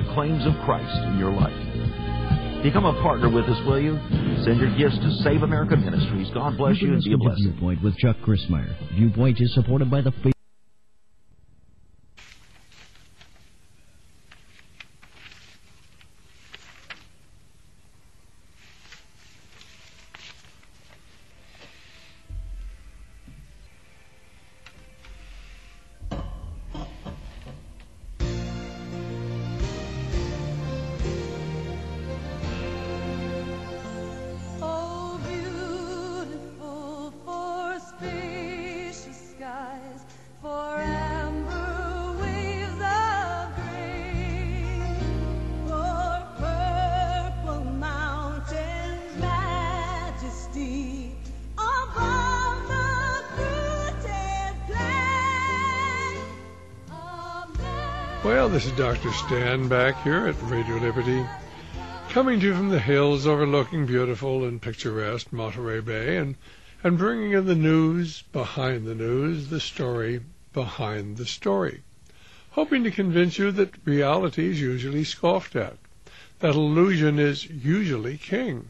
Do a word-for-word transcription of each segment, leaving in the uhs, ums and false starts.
claims of Christ in your life. Become a partner with us, will you? Send your gifts to Save America Ministries. God bless you, you and be a blessing. Viewpoint with Chuck Crismier. Viewpoint is supported by the free. Well, this is Doctor Stan back here at Radio Liberty, coming to you from the hills overlooking beautiful and picturesque Monterey Bay, and, and bringing in the news behind the news, the story behind the story, hoping to convince you that reality is usually scoffed at, that illusion is usually king.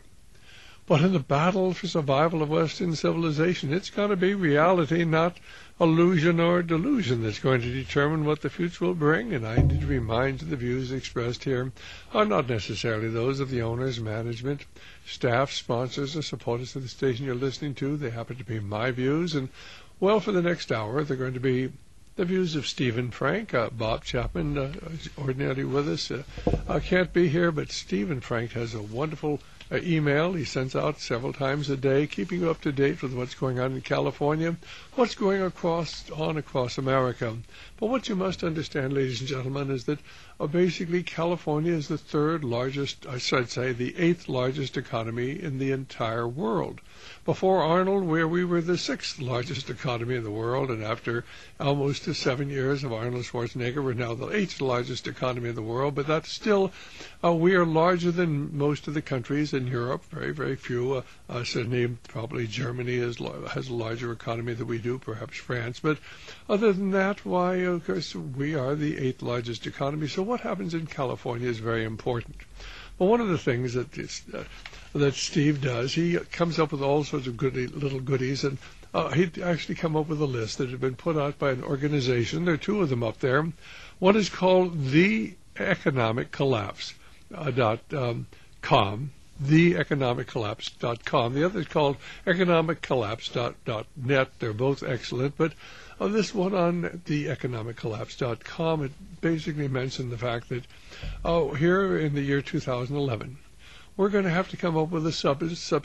But in the battle for survival of Western civilization, it's going to be reality, not illusion or delusion, that's going to determine what the future will bring. And I need to remind you the views expressed here are not necessarily those of the owners, management, staff, sponsors, or supporters of the station you're listening to. They happen to be my views. And, well, for the next hour, they're going to be the views of Stephen Frank. Uh, Bob Chapman uh, is ordinarily with us. Uh, I can't be here, but Stephen Frank has a wonderful Uh, email he sends out several times a day, keeping you up to date with what's going on in California, what's going across on across America. But what you must understand, ladies and gentlemen, is that uh, basically California is the third largest, I should say, the eighth largest economy in the entire world. Before Arnold, where we were the sixth largest economy in the world, and after almost seven years of Arnold Schwarzenegger, we're now the eighth largest economy in the world. But that's still, uh, we are larger than most of the countries in Europe. Very, very few. Uh, uh, certainly, probably Germany is, has a larger economy than we do, perhaps France. But other than that, why, of course, we are the eighth largest economy. So what happens in California is very important. Well, one of the things that is, uh, that Steve does, he comes up with all sorts of goody, little goodies, and uh, he'd actually come up with a list that had been put out by an organization. There are two of them up there. One is called The Economic Collapse uh, dot um, com, the economic collapse dot com. The other is called economic collapse dot net. They're both excellent, but uh, this one on the economic collapse dot com, it basically mentioned the fact that oh, here in the year two thousand eleven, we're going to have to come up with a, sub, sub,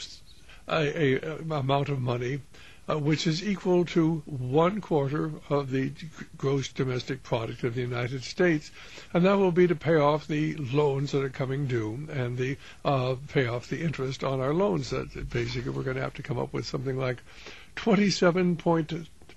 a, a, a amount of money uh, which is equal to one quarter of the gross domestic product of the United States, and that will be to pay off the loans that are coming due and the uh, pay off the interest on our loans. That basically we're going to have to come up with something like twenty-seven point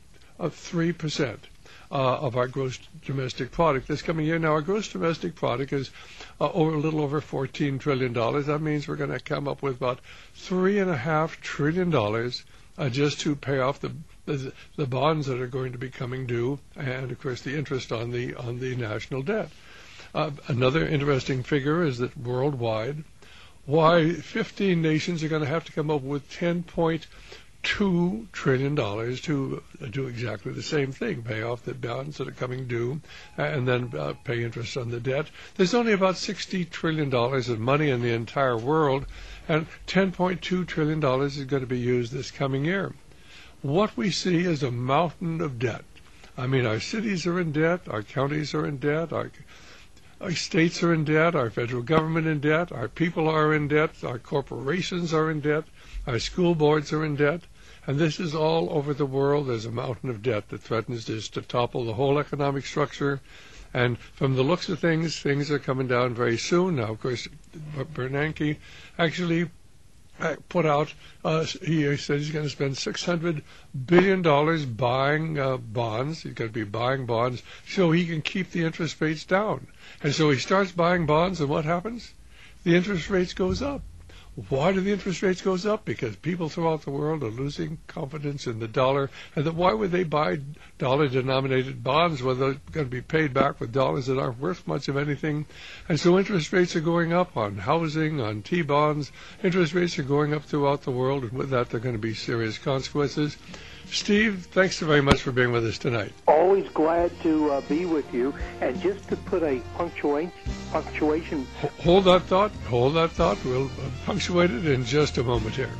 three percent. Uh, of our gross domestic product this coming year. Now, our gross domestic product is uh, over a little over fourteen trillion dollars. That means we're going to come up with about three and a half trillion dollars uh, just to pay off the, the the bonds that are going to be coming due, and of course the interest on the on the national debt. Uh, another interesting figure is that worldwide, why fifteen nations are going to have to come up with ten point two trillion dollars to do exactly the same thing, pay off the bonds that are coming due, and then uh, pay interest on the debt. There's only about sixty trillion dollars of money in the entire world, and ten point two trillion dollars is going to be used this coming year. What we see is a mountain of debt. I mean, our cities are in debt, our counties are in debt, our Our states are in debt, our federal government in debt, our people are in debt, our corporations are in debt, our school boards are in debt, and this is all over the world. There's a mountain of debt that threatens just to topple the whole economic structure, and from the looks of things, things are coming down very soon. Now, of course, Bernanke actually put out, uh, he said he's going to spend six hundred billion dollars buying uh, bonds. He's going to be buying bonds so he can keep the interest rates down. And so he starts buying bonds, and what happens? The interest rates goes up. why do the interest rates goes up? Because people throughout the world are losing confidence in the dollar. And then why would they buy dollar-denominated bonds when they're going to be paid back with dollars that aren't worth much of anything? And so interest rates are going up on housing, on T-bonds. Interest rates are going up throughout the world, and with that there are going to be serious consequences. Steve, thanks very much for being with us tonight. Always glad to uh, be with you. And just to put a punctuation, punctuation. Hold that thought. Hold that thought. We'll uh, punctuate it in just a moment here.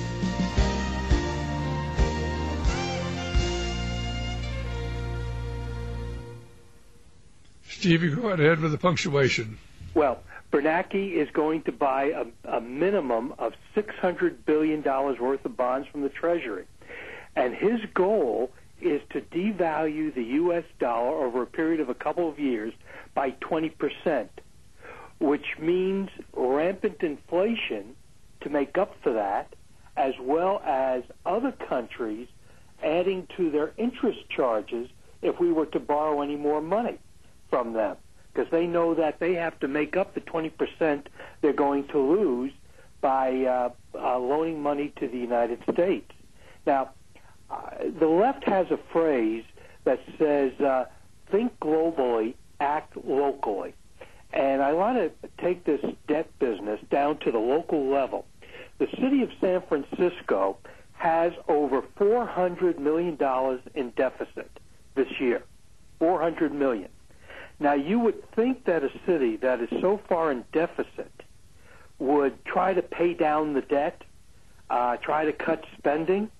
Steve, you go right ahead with the punctuation. Well, Bernanke is going to buy a, a minimum of six hundred billion dollars worth of bonds from the Treasury. And his goal is to devalue the U S dollar over a period of a couple of years by twenty percent, which means rampant inflation to make up for that, as well as other countries adding to their interest charges if we were to borrow any more money from them, because they know that they have to make up the twenty percent they're going to lose by uh, uh, loaning money to the United States. Now, Uh, the left has a phrase that says, uh, think globally, act locally. And I want to take this debt business down to the local level. The city of San Francisco has over four hundred million dollars in deficit this year. four hundred million dollars. Now, you would think that a city that is so far in deficit would try to pay down the debt, uh, try to cut spending.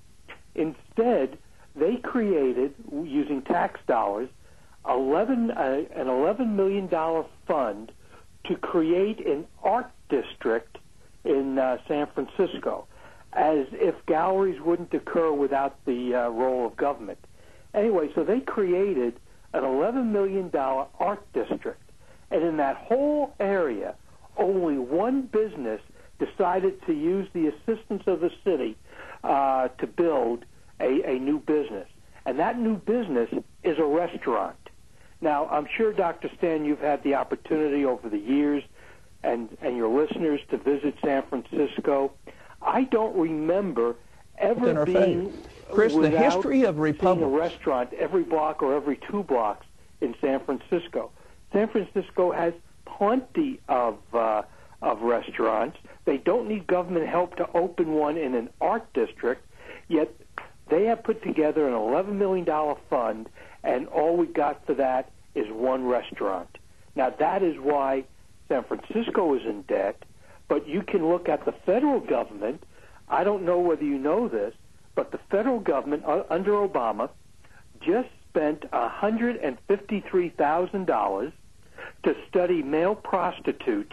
Instead, they created, using tax dollars, eleven, uh, an eleven million dollars fund to create an art district in uh, San Francisco, as if galleries wouldn't occur without the uh, role of government. Anyway, so they created an eleven million dollars art district, and in that whole area, only one business decided to use the assistance of the city uh, to build a, a new business. And that new business is a restaurant. Now, I'm sure, Doctor Stan, you've had the opportunity over the years, and, and your listeners, to visit San Francisco. I don't remember ever being Chris, the history of seeing a restaurant every block or every two blocks in San Francisco. San Francisco has plenty of uh, of restaurants. They don't need government help to open one in an art district, yet they have put together an eleven million dollars fund, and all we got for that is one restaurant. Now, that is why San Francisco is in debt, but you can look at the federal government. I don't know whether you know this, but the federal government uh, under Obama just spent one hundred fifty-three thousand dollars to study male prostitutes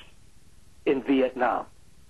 in Vietnam.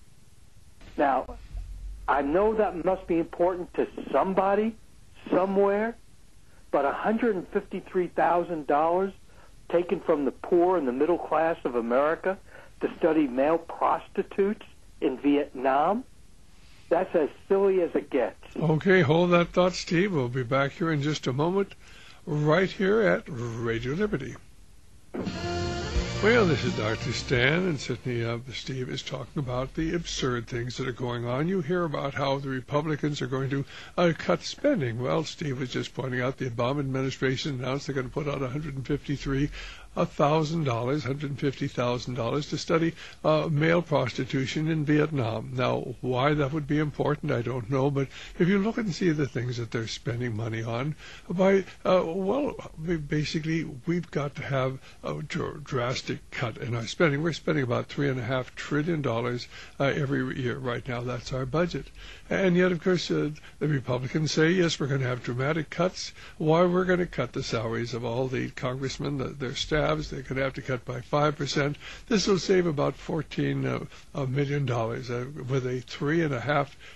Now, I know that must be important to somebody, somewhere, but one hundred fifty-three thousand dollars taken from the poor and the middle class of America to study male prostitutes in Vietnam? That's as silly as it gets. Okay, hold that thought, Steve. We'll be back here in just a moment, right here at Radio Liberty. Well, this is Doctor Stan, and certainly uh, Steve is talking about the absurd things that are going on. You hear about how the Republicans are going to uh, cut spending. Well, Steve was just pointing out the Obama administration announced they're going to put out one hundred fifty-three thousand dollars, one hundred fifty thousand dollars to study uh, male prostitution in Vietnam. Now, why that would be important, I don't know, but if you look and see the things that they're spending money on, by, uh, well, basically, we've got to have a dr- drastic cut in our spending. We're spending about three and a half trillion dollars uh, every year right now. That's our budget. And yet, of course, uh, the Republicans say, yes, we're going to have dramatic cuts. Why? We're going to cut the salaries of all the congressmen, the, their staff. They're going to have to cut by five percent. This will save about fourteen uh, million dollars uh, with a three and a half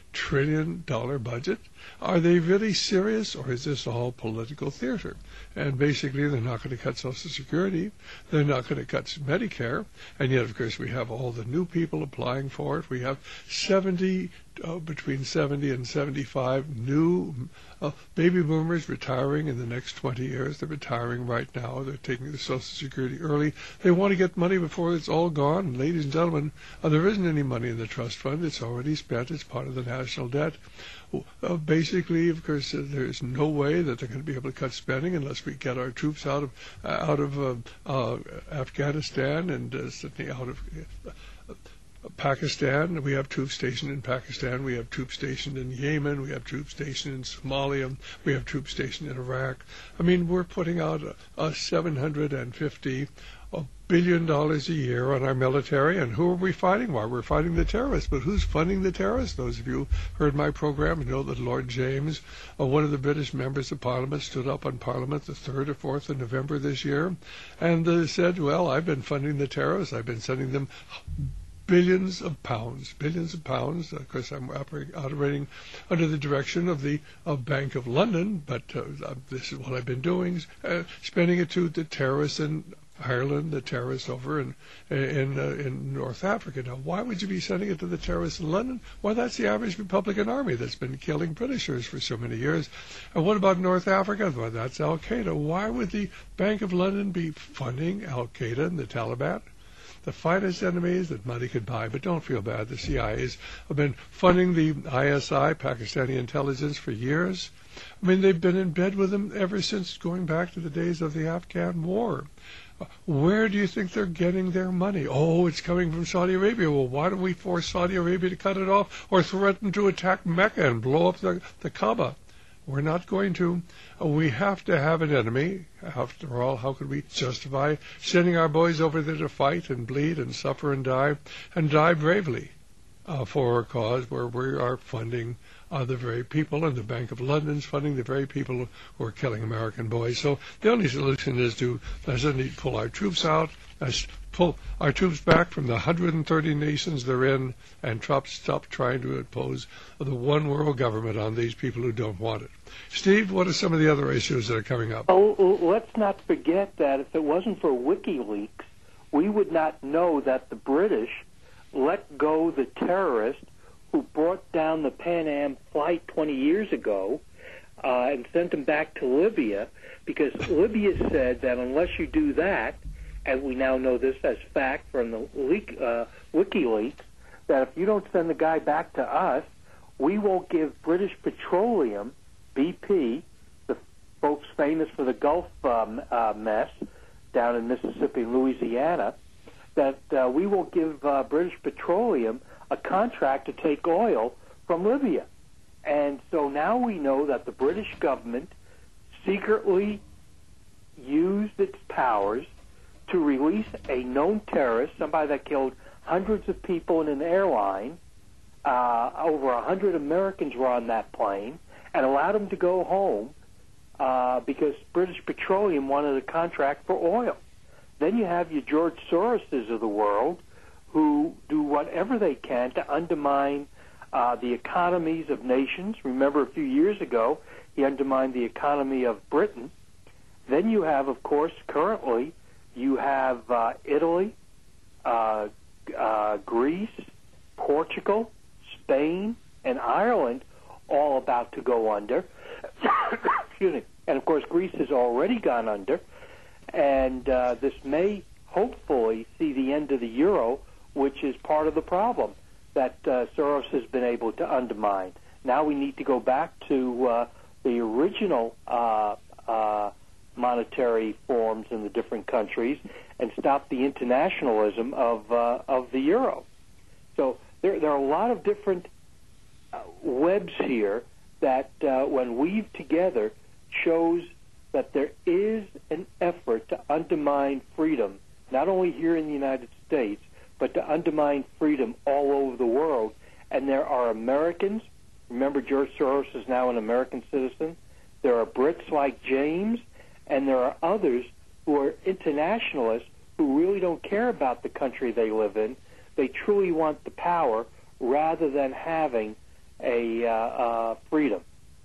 trillion dollar budget? Are they really serious, or is this all political theater? And basically, they're not going to cut Social Security. They're not going to cut Medicare. And yet, of course, we have all the new people applying for it. We have seventy, uh, between seventy and seventy-five new uh, baby boomers retiring in the next twenty years. They're retiring right now. They're taking the Social Security early. They want to get money before it's all gone. And ladies and gentlemen, uh, there isn't any money in the trust fund. It's already spent. It's part of the national debt. Uh, basically, of course, uh, there's no way that they're going to be able to cut spending unless we get our troops out of uh, out of uh, uh, Afghanistan and uh, certainly out of uh, Pakistan. We have troops stationed in Pakistan. We have troops stationed in Yemen. We have troops stationed in Somalia. We have troops stationed in Iraq. I mean, we're putting out a, a seven hundred fifty a billion dollars a year on our military, and who are we fighting? Why, we're fighting the terrorists. But who's funding the terrorists? Those of you who heard my program know that Lord James, uh, one of the British members of Parliament, stood up on Parliament the third or fourth of November this year and uh, said, well, I've been funding the terrorists. I've been sending them billions of pounds, billions of pounds. Of course, I'm operating under the direction of the uh, Bank of London, but uh, this is what I've been doing, uh, spending it to the terrorists in Ireland, the terrorists over in in uh, in North Africa. Now, why would you be sending it to the terrorists in London? Well, that's the average Republican Army that's been killing Britishers for so many years. And what about North Africa? Well, that's Al Qaeda. Why would the Bank of London be funding Al Qaeda and the Taliban? The finest enemies that money could buy. But don't feel bad. The C I A's have been funding the I S I, Pakistani intelligence, for years. I mean, they've been in bed with them ever since going back to the days of the Afghan war. Where do you think they're getting their money? Oh, it's coming from Saudi Arabia. Well, why don't we force Saudi Arabia to cut it off or threaten to attack Mecca and blow up the, the Kaaba? We're not going to. We have to have an enemy. After all, how could we justify sending our boys over there to fight and bleed and suffer and die, and die bravely uh, for a cause where we are funding uh, the very people, and the Bank of London's funding the very people who are killing American boys. So the only solution is to suddenly pull our troops out, uh, pull our troops back from the one hundred thirty nations they're in, and stop, stop trying to impose the one world government on these people who don't want it. Steve, what are some of the other issues that are coming up? Oh, let's not forget that if it wasn't for WikiLeaks, we would not know that the British let go the terrorist who brought down the Pan Am flight twenty years ago uh, and sent him back to Libya, because Libya said that unless you do that, and we now know this as fact from the leak, uh, WikiLeaks, that if you don't send the guy back to us, we won't give British Petroleum, B P, the folks famous for the Gulf um, uh, mess down in Mississippi and Louisiana, that uh, we won't give uh, British Petroleum a contract to take oil from Libya. And so now we know that the British government secretly used its powers to release a known terrorist, somebody that killed hundreds of people in an airline. Uh, over a hundred Americans were on that plane, and allowed him to go home uh, because British Petroleum wanted a contract for oil. Then you have your George Soroses of the world, who do whatever they can to undermine uh, the economies of nations. Remember, a few years ago, he undermined the economy of Britain. Then you have, of course, currently, you have uh, Italy, uh, uh, Greece, Portugal, Spain, and Ireland all about to go under. Excuse me. And, of course, Greece has already gone under. And uh, this may hopefully see the end of the euro, which is part of the problem that uh, Soros has been able to undermine. Now we need to go back to uh, the original uh, uh, monetary forms in the different countries and stop the internationalism of uh, of the euro. So there, there are a lot of different uh, webs here that, uh, when weaved together, shows that there is an effort to undermine freedom, not only here in the United States, but to undermine freedom all over the world. And there are Americans. Remember, George Soros is now an American citizen. There are Brits like James, and there are others who are internationalists who really don't care about the country they live in. They truly want the power rather than having a uh, uh, freedom.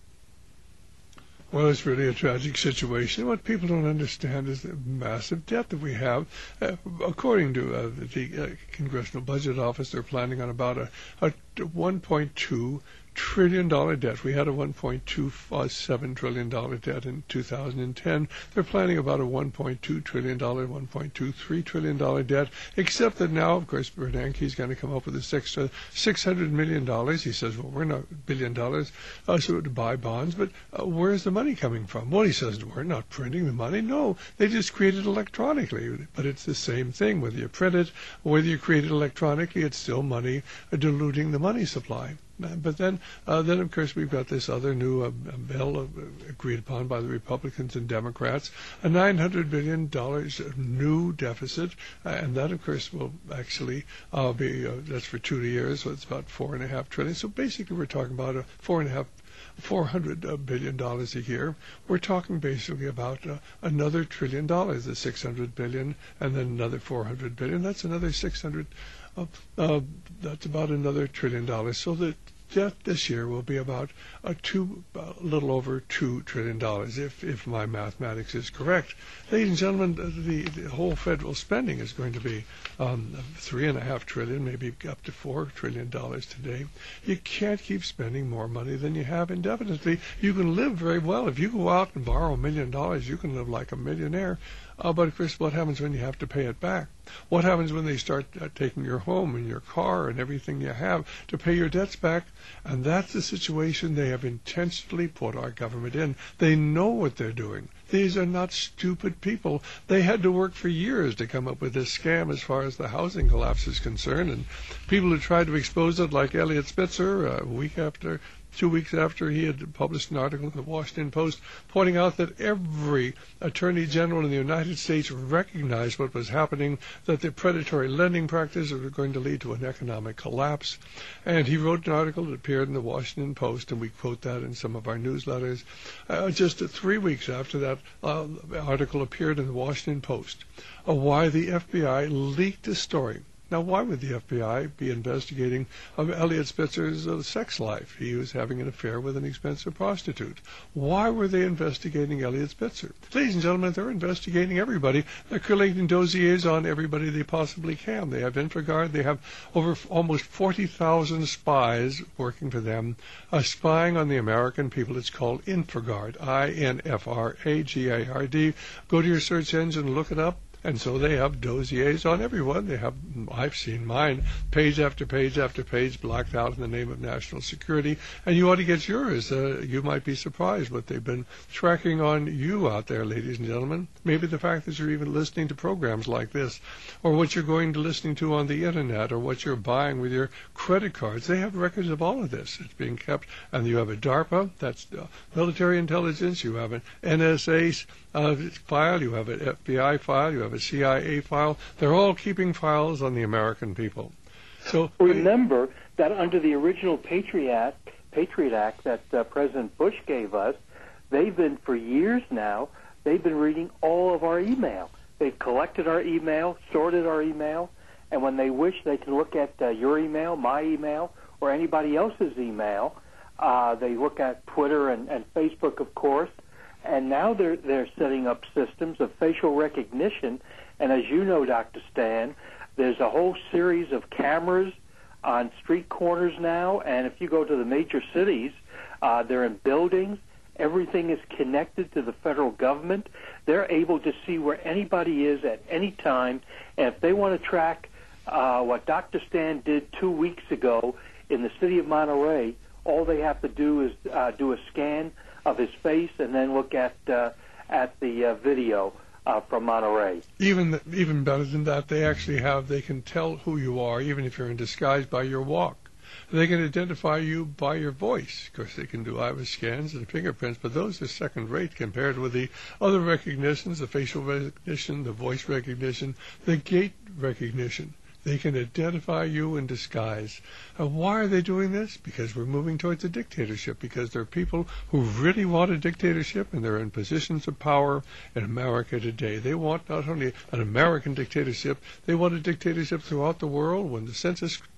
Well, it's really a tragic situation. What people don't understand is the massive debt that we have. Uh, according to uh, the uh, Congressional Budget Office, they're planning on about a, a one point two trillion dollar debt. We had a one point two seven trillion dollar debt in two thousand ten. They're planning about a one point two trillion dollar, one point two three trillion dollar debt, except that now, of course, Bernanke is going to come up with this extra six hundred million dollars. He says, well, we're not billion dollars uh, so to buy bonds, but uh, where's the money coming from? Well, he says, we're not printing the money. No, they just create it electronically. But it's the same thing. Whether you print it or whether you create it electronically, it's still money uh, diluting the money supply. But then, uh, then of course, we've got this other new uh, bill uh, agreed upon by the Republicans and Democrats, a nine hundred billion dollars new deficit, uh, and that, of course, will actually uh, be, uh, that's for two years, so it's about four and a half trillion. So basically, we're talking about a four and a half four hundred billion dollars a year. We're talking basically about uh, another trillion dollars, the six hundred billion, and then another four hundred billion. That's another six hundred. Uh, uh, that's about another trillion dollars. So the debt this year will be about a two, a little over two trillion dollars, if if my mathematics is correct. Ladies and gentlemen, the, the whole federal spending is going to be um, three and a half trillion, maybe up to four trillion dollars today. You can't keep spending more money than you have indefinitely. You can live very well if you go out and borrow a million dollars. You can live like a millionaire. Uh, but, of course, what happens when you have to pay it back? What happens when they start uh, taking your home and your car and everything you have to pay your debts back? And that's the situation they have intentionally put our government in. They know what they're doing. These are not stupid people. They had to work for years to come up with this scam as far as the housing collapse is concerned. And people who tried to expose it, like Eliot Spitzer, uh, a week after Two weeks after he had published an article in the Washington Post pointing out that every attorney general in the United States recognized what was happening, that the predatory lending practices were going to lead to an economic collapse. And he wrote an article that appeared in the Washington Post, and we quote that in some of our newsletters. Uh, just three weeks after that uh, article appeared in the Washington Post, uh, why the F B I leaked a story. Now, why would the F B I be investigating um, Eliot Spitzer's uh, sex life? He was having an affair with an expensive prostitute. Why were they investigating Eliot Spitzer? Ladies and gentlemen, they're investigating everybody. They're collecting dossiers on everybody they possibly can. They have InfraGard. They have over f- almost forty thousand spies working for them, uh, spying on the American people. It's called InfraGard, I N F R A G A R D. Go to your search engine, look it up. And so they have dossiers on everyone. They have, I've seen mine, page after page after page, blacked out in the name of national security. And you ought to get yours. Uh, you might be surprised what they've been tracking on you out there, ladies and gentlemen. Maybe the fact that you're even listening to programs like this, or what you're going to listening to on the Internet, or what you're buying with your credit cards. They have records of all of this. It's being kept. And you have a DARPA, that's uh, military intelligence. You have an N S A uh, file. You have an F B I file. You have a C I A file. They're all keeping files on the American people. So remember that under the original Patriot Act, Patriot Act that uh, President Bush gave us, they've been for years now. They've been reading all of our email. They've collected our email, sorted our email, and when they wish, they can look at uh, your email, my email, or anybody else's email. Uh, they look at Twitter and, and Facebook, of course. And now they're they're setting up systems of facial recognition. And as you know, Doctor Stan, there's a whole series of cameras on street corners now. And if you go to the major cities, uh, they're in buildings. Everything is connected to the federal government. They're able to see where anybody is at any time. And if they want to track uh, what Doctor Stan did two weeks ago in the city of Monterey, all they have to do is uh, do a scan of his face and then look at uh, at the uh, video uh, from Monterey. Even even better than that, they actually have, they can tell who you are, even if you're in disguise, by your walk. They can identify you by your voice. Of course, they can do iris scans and fingerprints, but those are second rate compared with the other recognitions, the facial recognition, the voice recognition, the gait recognition. They can identify you in disguise. Uh, why are they doing this? Because we're moving towards a dictatorship, because there are people who really want a dictatorship, and they're in positions of power in America today. They want not only an American dictatorship, they want a dictatorship throughout the world. When the Census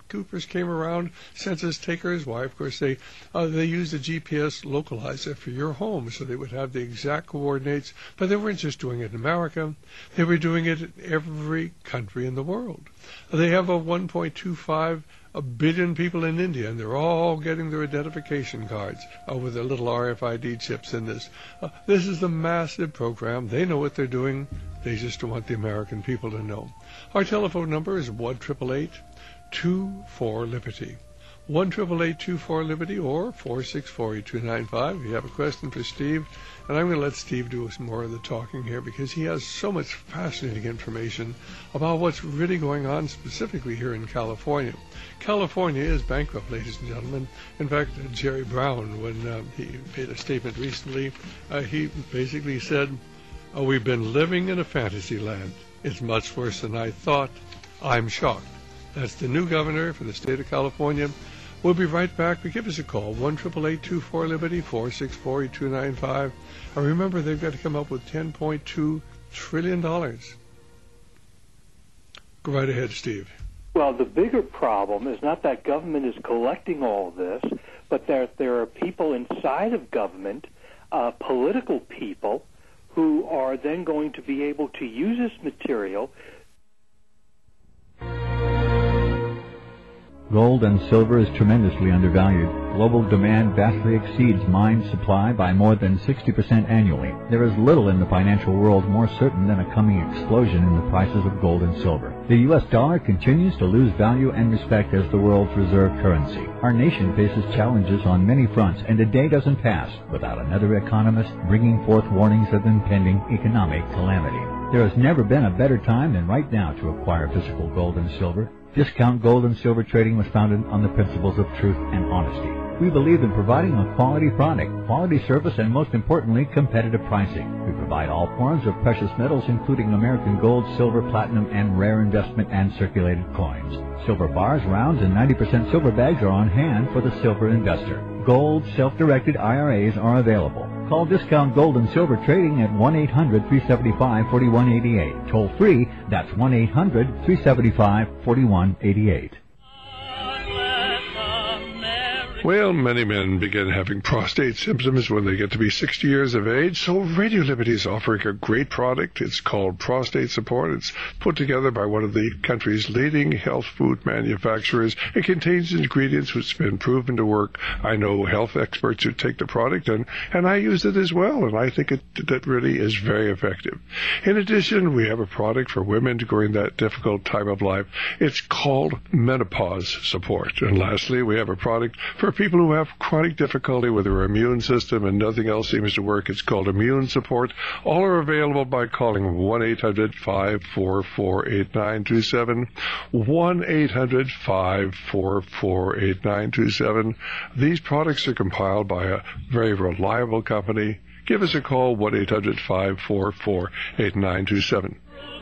Coopers came around, census takers. Why, of course, they uh, they used a G P S localizer for your home, so they would have the exact coordinates. But they weren't just doing it in America. They were doing it in every country in the world. They have a one point two five a billion people in India, and they're all getting their identification cards uh, with their little R F I D chips in this. Uh, this is a massive program. They know what they're doing. They just don't want the American people to know. Our telephone number is one eight eight eight, two four, liberty. one eight eight eight, two four, liberty or four six four, eight two nine five. If you have a question for Steve, and I'm going to let Steve do some more of the talking here because he has so much fascinating information about what's really going on specifically here in California. California is bankrupt, ladies and gentlemen. In fact, uh, Jerry Brown, when uh, he made a statement recently, uh, he basically said, oh, we've been living in a fantasy land. It's much worse than I thought. I'm shocked. That's the new governor for the state of California. We'll be right back. But give us a call, one eight eight eight, two four, liberty, four six four, eight two nine five. And remember, they've got to come up with ten point two trillion dollars. Go right ahead, Steve. Well, the bigger problem is not that government is collecting all this, but that there are people inside of government, uh, political people, who are then going to be able to use this material. Gold and silver is tremendously undervalued. Global demand vastly exceeds mine supply by more than sixty percent annually. There is little in the financial world more certain than a coming explosion in the prices of gold and silver. The U S dollar continues to lose value and respect as the world's reserve currency. Our nation faces challenges on many fronts, and a day doesn't pass without another economist bringing forth warnings of impending economic calamity. There has never been a better time than right now to acquire physical gold and silver. Discount Gold and Silver Trading was founded on the principles of truth and honesty. We believe in providing a quality product, quality service, and most importantly, competitive pricing. We provide all forms of precious metals, including American gold, silver, platinum, and rare investment and circulated coins. Silver bars, rounds, and ninety percent silver bags are on hand for the silver investor. Gold self-directed I R As are available. Call Discount Gold and Silver Trading at one eight hundred, three seven five, four one eight eight. Toll free, that's one eight hundred, three seven five, four one eight eight. Well, many men begin having prostate symptoms when they get to be sixty years of age, so Radio Liberty is offering a great product. It's called Prostate Support. It's put together by one of the country's leading health food manufacturers. It contains ingredients which have been proven to work. I know health experts who take the product, and, and I use it as well, and I think it that really is very effective. In addition, we have a product for women during that difficult time of life. It's called Menopause Support. And lastly, we have a product for people who have chronic difficulty with their immune system and nothing else seems to work. It's called Immune Support. All are available by calling one eight hundred, five four four, eight nine two seven, one eight hundred, five four four, eight nine two seven. These products are compiled by a very reliable company. Give us a call, one eight hundred, five four four, eight nine two seven.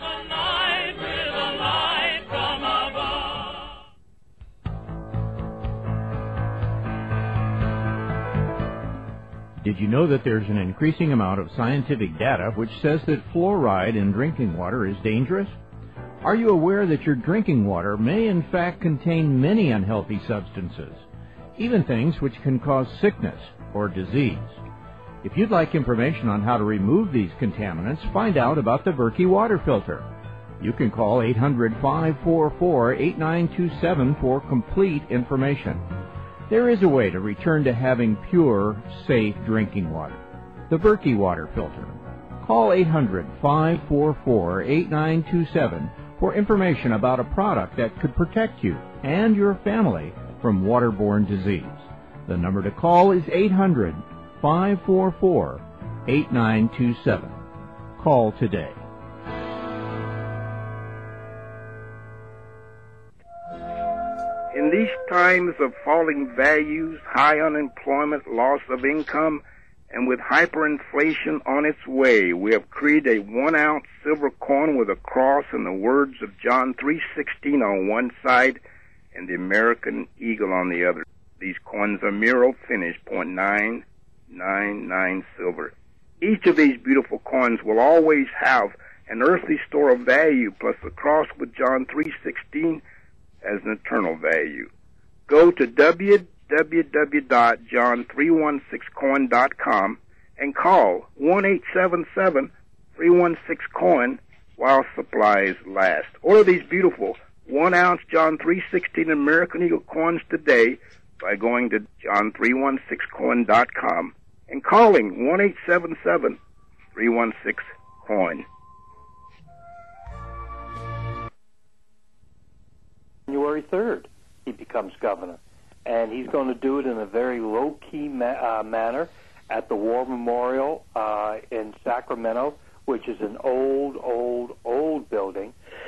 Did you know that there's an increasing amount of scientific data which says that fluoride in drinking water is dangerous? Are you aware that your drinking water may in fact contain many unhealthy substances, even things which can cause sickness or disease? If you'd like information on how to remove these contaminants, find out about the Berkey water filter. You can call eight hundred, five four four, eight nine two seven for complete information. There is a way to return to having pure, safe drinking water. The Berkey water filter. Call eight hundred, five four four, eight nine two seven for information about a product that could protect you and your family from waterborne disease. The number to call is eight hundred, five four four, eight nine two seven. Call today. In these times of falling values, high unemployment, loss of income, and with hyperinflation on its way, we have created a one-ounce silver coin with a cross and the words of John three sixteen on one side and the American eagle on the other. These coins are Miro finish, point nine nine nine silver. Each of these beautiful coins will always have an earthly store of value plus the cross with John three sixteen as an eternal value. Go to w w w dot john three one six coin dot com and call one eight seven seven, three one six, coin while supplies last. Order these beautiful one-ounce John three sixteen American Eagle coins today by going to john three one six coin dot com and calling one eight seven seven, three one six, coin. January third, he becomes governor. And he's going to do it in a very low-key ma- uh, manner at the War Memorial uh, in Sacramento, which is an old, old, old building.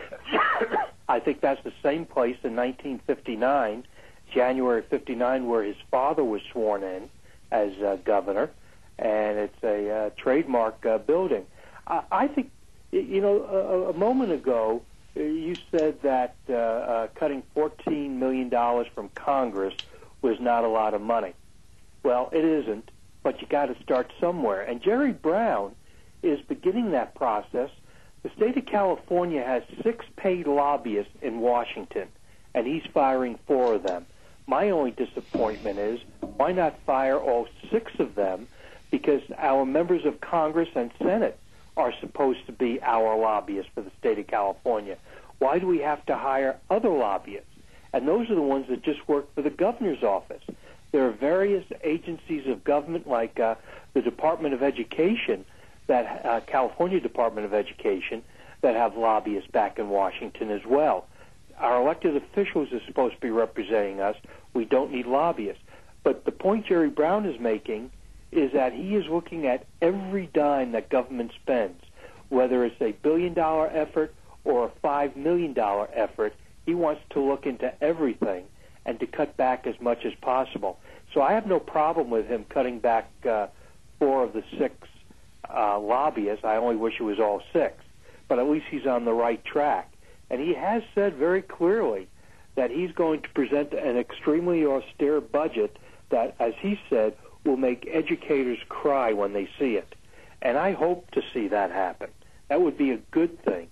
I think that's the same place in nineteen fifty-nine, January fifty-nine, where his father was sworn in as uh, governor, and it's a uh, trademark uh, building. I, I think, you know, a, a moment ago, you said that uh, uh, cutting fourteen million dollars from Congress was not a lot of money. Well, it isn't, but you got to start somewhere. And Jerry Brown is beginning that process. The state of California has six paid lobbyists in Washington, and he's firing four of them. My only disappointment is, why not fire all six of them? Because our members of Congress and Senate are supposed to be our lobbyists for the state of California. Why do we have to hire other lobbyists? And those are the ones that just work for the governor's office. There are various agencies of government, like uh, the Department of Education, that uh, California Department of Education, that have lobbyists back in Washington as well. Our elected officials are supposed to be representing us. We don't need lobbyists. But the point Jerry Brown is making is that he is looking at every dime that government spends, whether it's a billion-dollar effort or a five million dollars effort. He wants to look into everything and to cut back as much as possible. So I have no problem with him cutting back uh, four of the six uh, lobbyists. I only wish it was all six. But at least he's on the right track. And he has said very clearly that he's going to present an extremely austere budget that, as he said, will make educators cry when they see it. And I hope to see that happen. That would be a good thing.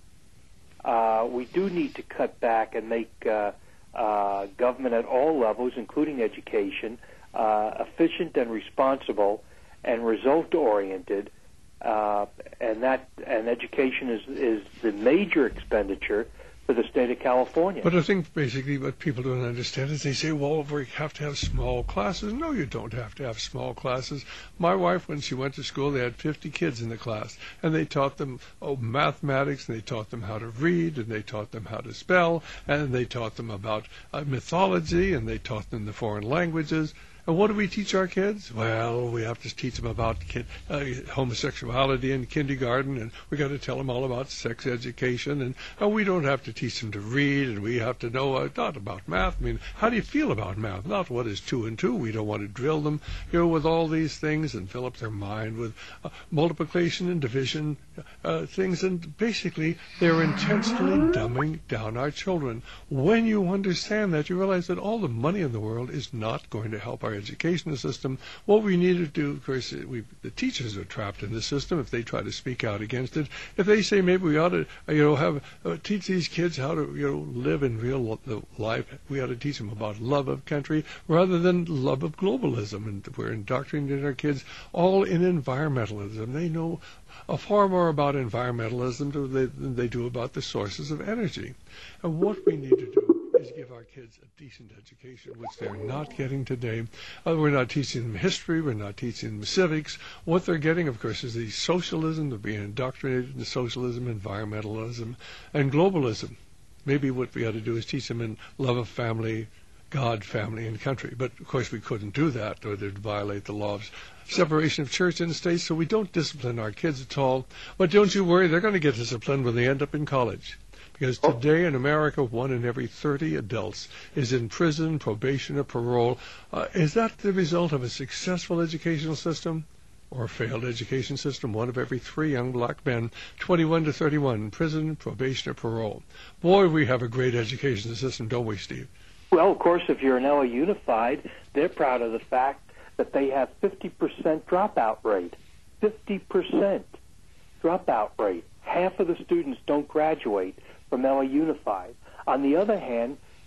Uh, we do need to cut back and make uh, uh, government at all levels, including education, uh, efficient and responsible and result-oriented. Uh, and that and education is, is the major expenditure for the state of California. But I think basically what people don't understand is they say, well, we have to have small classes. No, you don't have to have small classes. My wife, when she went to school, they had fifty kids in the class, and they taught them oh, mathematics, and they taught them how to read, and they taught them how to spell, and they taught them about uh, mythology, and they taught them the foreign languages. And what do we teach our kids? Well, we have to teach them about kid, uh, homosexuality in kindergarten, and we got to tell them all about sex education, and uh, we don't have to teach them to read, and we have to know uh, not about math. I mean, how do you feel about math? Not what is two and two. We don't want to drill them, you know, with all these things and fill up their mind with uh, multiplication and division uh, things, and basically they're intentionally dumbing down our children. When you understand that, you realize that all the money in the world is not going to help our educational system. What we need to do, of course, we, the teachers are trapped in the system if they try to speak out against it. If they say maybe we ought to, you know, have uh, teach these kids how to, you know, live in real life, we ought to teach them about love of country rather than love of globalism. And we're indoctrinating our kids all in environmentalism. They know uh, far more about environmentalism than they, than they do about the sources of energy. And what we need to do is give our kids a decent education, which they're not getting today. Uh, we're not teaching them history. We're not teaching them civics. What they're getting, of course, is the socialism. They're being indoctrinated into socialism, environmentalism, and globalism. Maybe what we ought to do is teach them in love of family, God, family, and country. But, of course, we couldn't do that, or they'd violate the law of separation of church and state, so we don't discipline our kids at all. But don't you worry, they're going to get disciplined when they end up in college. Because today in America, one in every thirty adults is in prison, probation, or parole. Uh, is that the result of a successful educational system or a failed education system? One of every three young black men, twenty-one to thirty-one, in prison, probation, or parole. Boy, we have a great education system, don't we, Steve? Well, of course, if you're an L A Unified, they're proud of the fact that they have fifty percent dropout rate. fifty percent dropout rate. Half of the students don't graduate from L A Unified. On the other hand,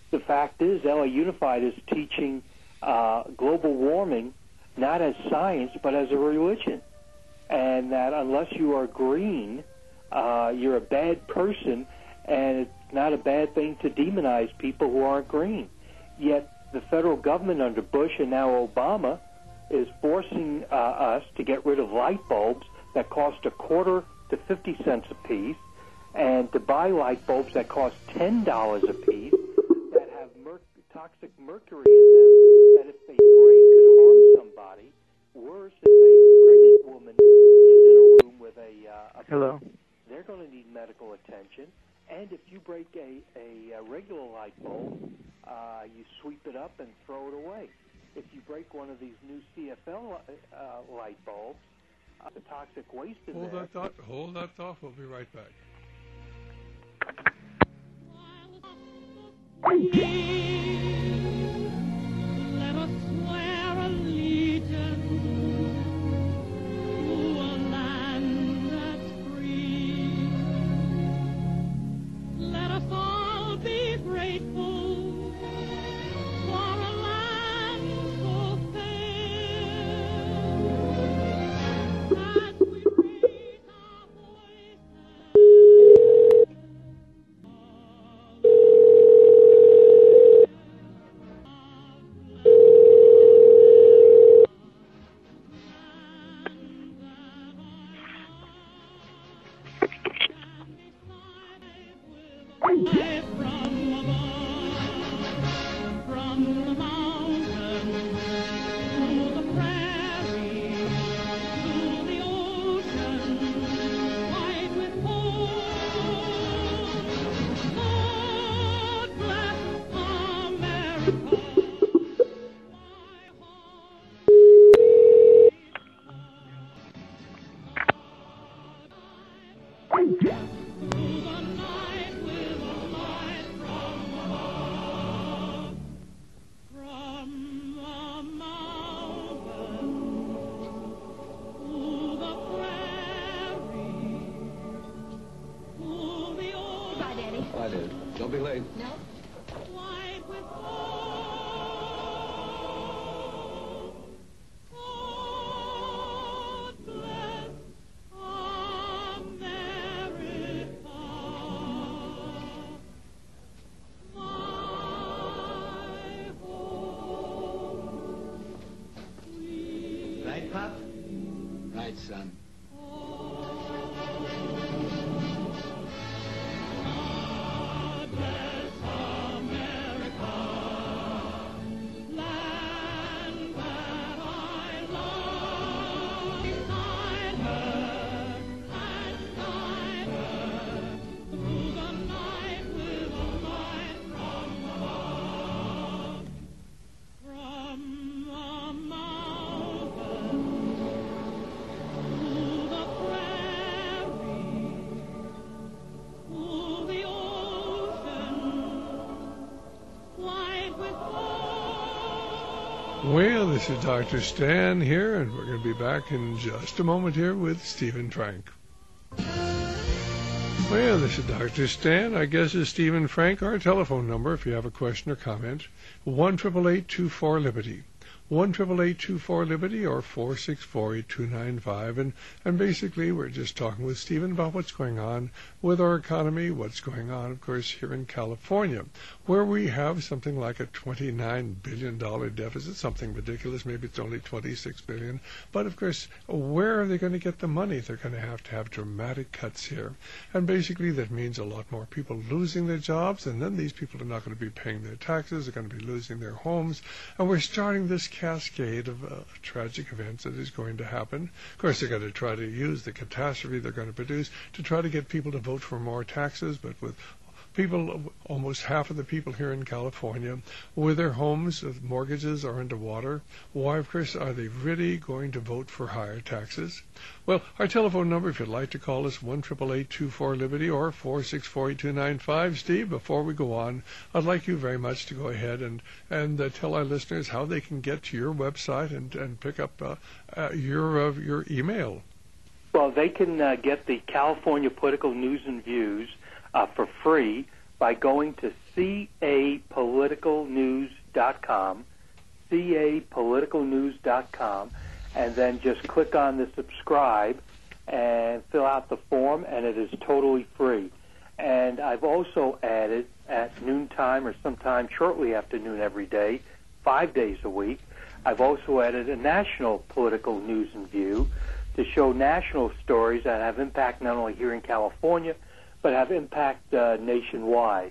the fact is L A Unified is teaching uh, global warming not as science but as a religion, and that unless you are green, uh, you're a bad person, and it's not a bad thing to demonize people who aren't green. Yet the federal government under Bush and now Obama is forcing uh, us to get rid of light bulbs that cost a quarter to fifty cents a piece, and to buy light bulbs that cost ten dollars a piece that have mer- toxic mercury in them that if they break could harm somebody. Worse, if a pregnant woman is in a room with a, uh, a Hello. they're going to need medical attention. And if you break a, a, a regular light bulb, uh, you sweep it up and throw it away. If you break one of these new C F L uh, light bulbs, uh, the toxic waste in Hold there. that thought. Hold that thought. We'll be right back. Let us swear allegiance to a land that's free. Let us all be grateful for a land so fair. As we raise our voices. Don't be late. No. Right, Pop? Right, son. Well, this is Doctor Stan here, and we're going to be back in just a moment here with Stephen Frank. Well, this is Doctor Stan. I guess it's Stephen Frank. Our telephone number, if you have a question or comment, one eight eight eight, two four, Liberty. one eight eight eight, two four, Liberty or four six four, eight two nine five. And, and basically, we're just talking with Stephen about what's going on with our economy, what's going on, of course, here in California, where we have something like a twenty-nine billion dollars deficit, something ridiculous. Maybe it's only twenty-six billion dollars. But, of course, where are they going to get the money? They're going to have to have dramatic cuts here. And basically, that means a lot more people losing their jobs, and then these people are not going to be paying their taxes. They're going to be losing their homes. And we're starting this cascade of uh, tragic events that is going to happen. Of course, they're going to try to use the catastrophe they're going to produce to try to get people to vote for more taxes, but with people, almost half of the people here in California, with their homes, with mortgages are underwater, why, of course, are they really going to vote for higher taxes? Well, our telephone number, if you'd like to call us, one eight eight eight, two four, Liberty or four six four, eight two nine five. Steve, before we go on, I'd like you very much to go ahead and, and uh, tell our listeners how they can get to your website and, and pick up uh, uh, your, uh, your email. Well, they can uh, get the California Political News and Views uh, for free by going to C A Political. dot com, c a political news dot com, and then just click on the subscribe and fill out the form, and it is totally free. And I've also added at noontime or sometime shortly after noon every day, five days a week, I've also added a national political news and view to show national stories that have impact not only here in California, but have impact uh, nationwide.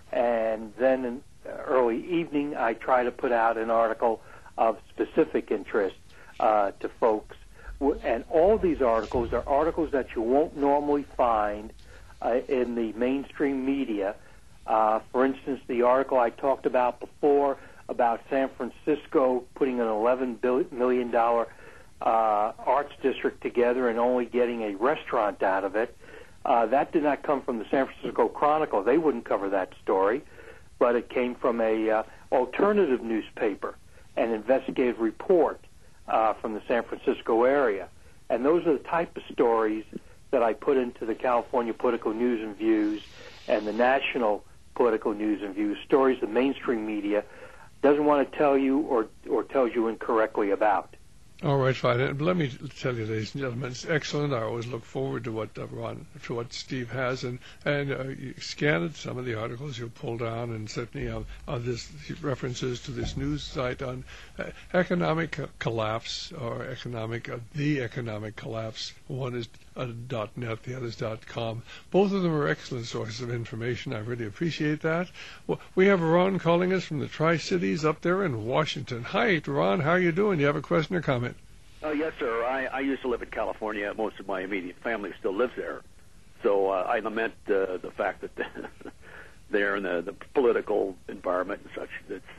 And then in early evening, I try to put out an article of specific interest uh, to folks. And all these articles are articles that you won't normally find uh, in the mainstream media. Uh, for instance, the article I talked about before about San Francisco putting an eleven million dollars uh, arts district together and only getting a restaurant out of it. Uh, that did not come from the San Francisco Chronicle. They wouldn't cover that story, but it came from a uh, alternative newspaper, an investigative report uh, from the San Francisco area. And those are the type of stories that I put into the California Political News and Views and the national political news and views, stories the mainstream media doesn't want to tell you or, or tells you incorrectly about. All right, fine. And let me tell you, ladies and gentlemen, it's excellent. I always look forward to what uh, Ron, to what Steve has, and and uh, you scanned some of the articles you pulled down, and certainly uh, uh, this references to this news site on uh, economic uh, collapse or economic uh, the economic collapse. One is uh, .net, the other is .com. Both of them are excellent sources of information. I really appreciate that. Well, we have Ron calling us from the Tri-Cities up there in Washington. Hi, Ron. How are you doing? Do you have a question or comment? Uh, yes, sir. I, I used to live in California. Most of my immediate family still lives there. So uh, I lament uh, the fact that they're in the, the political environment and such.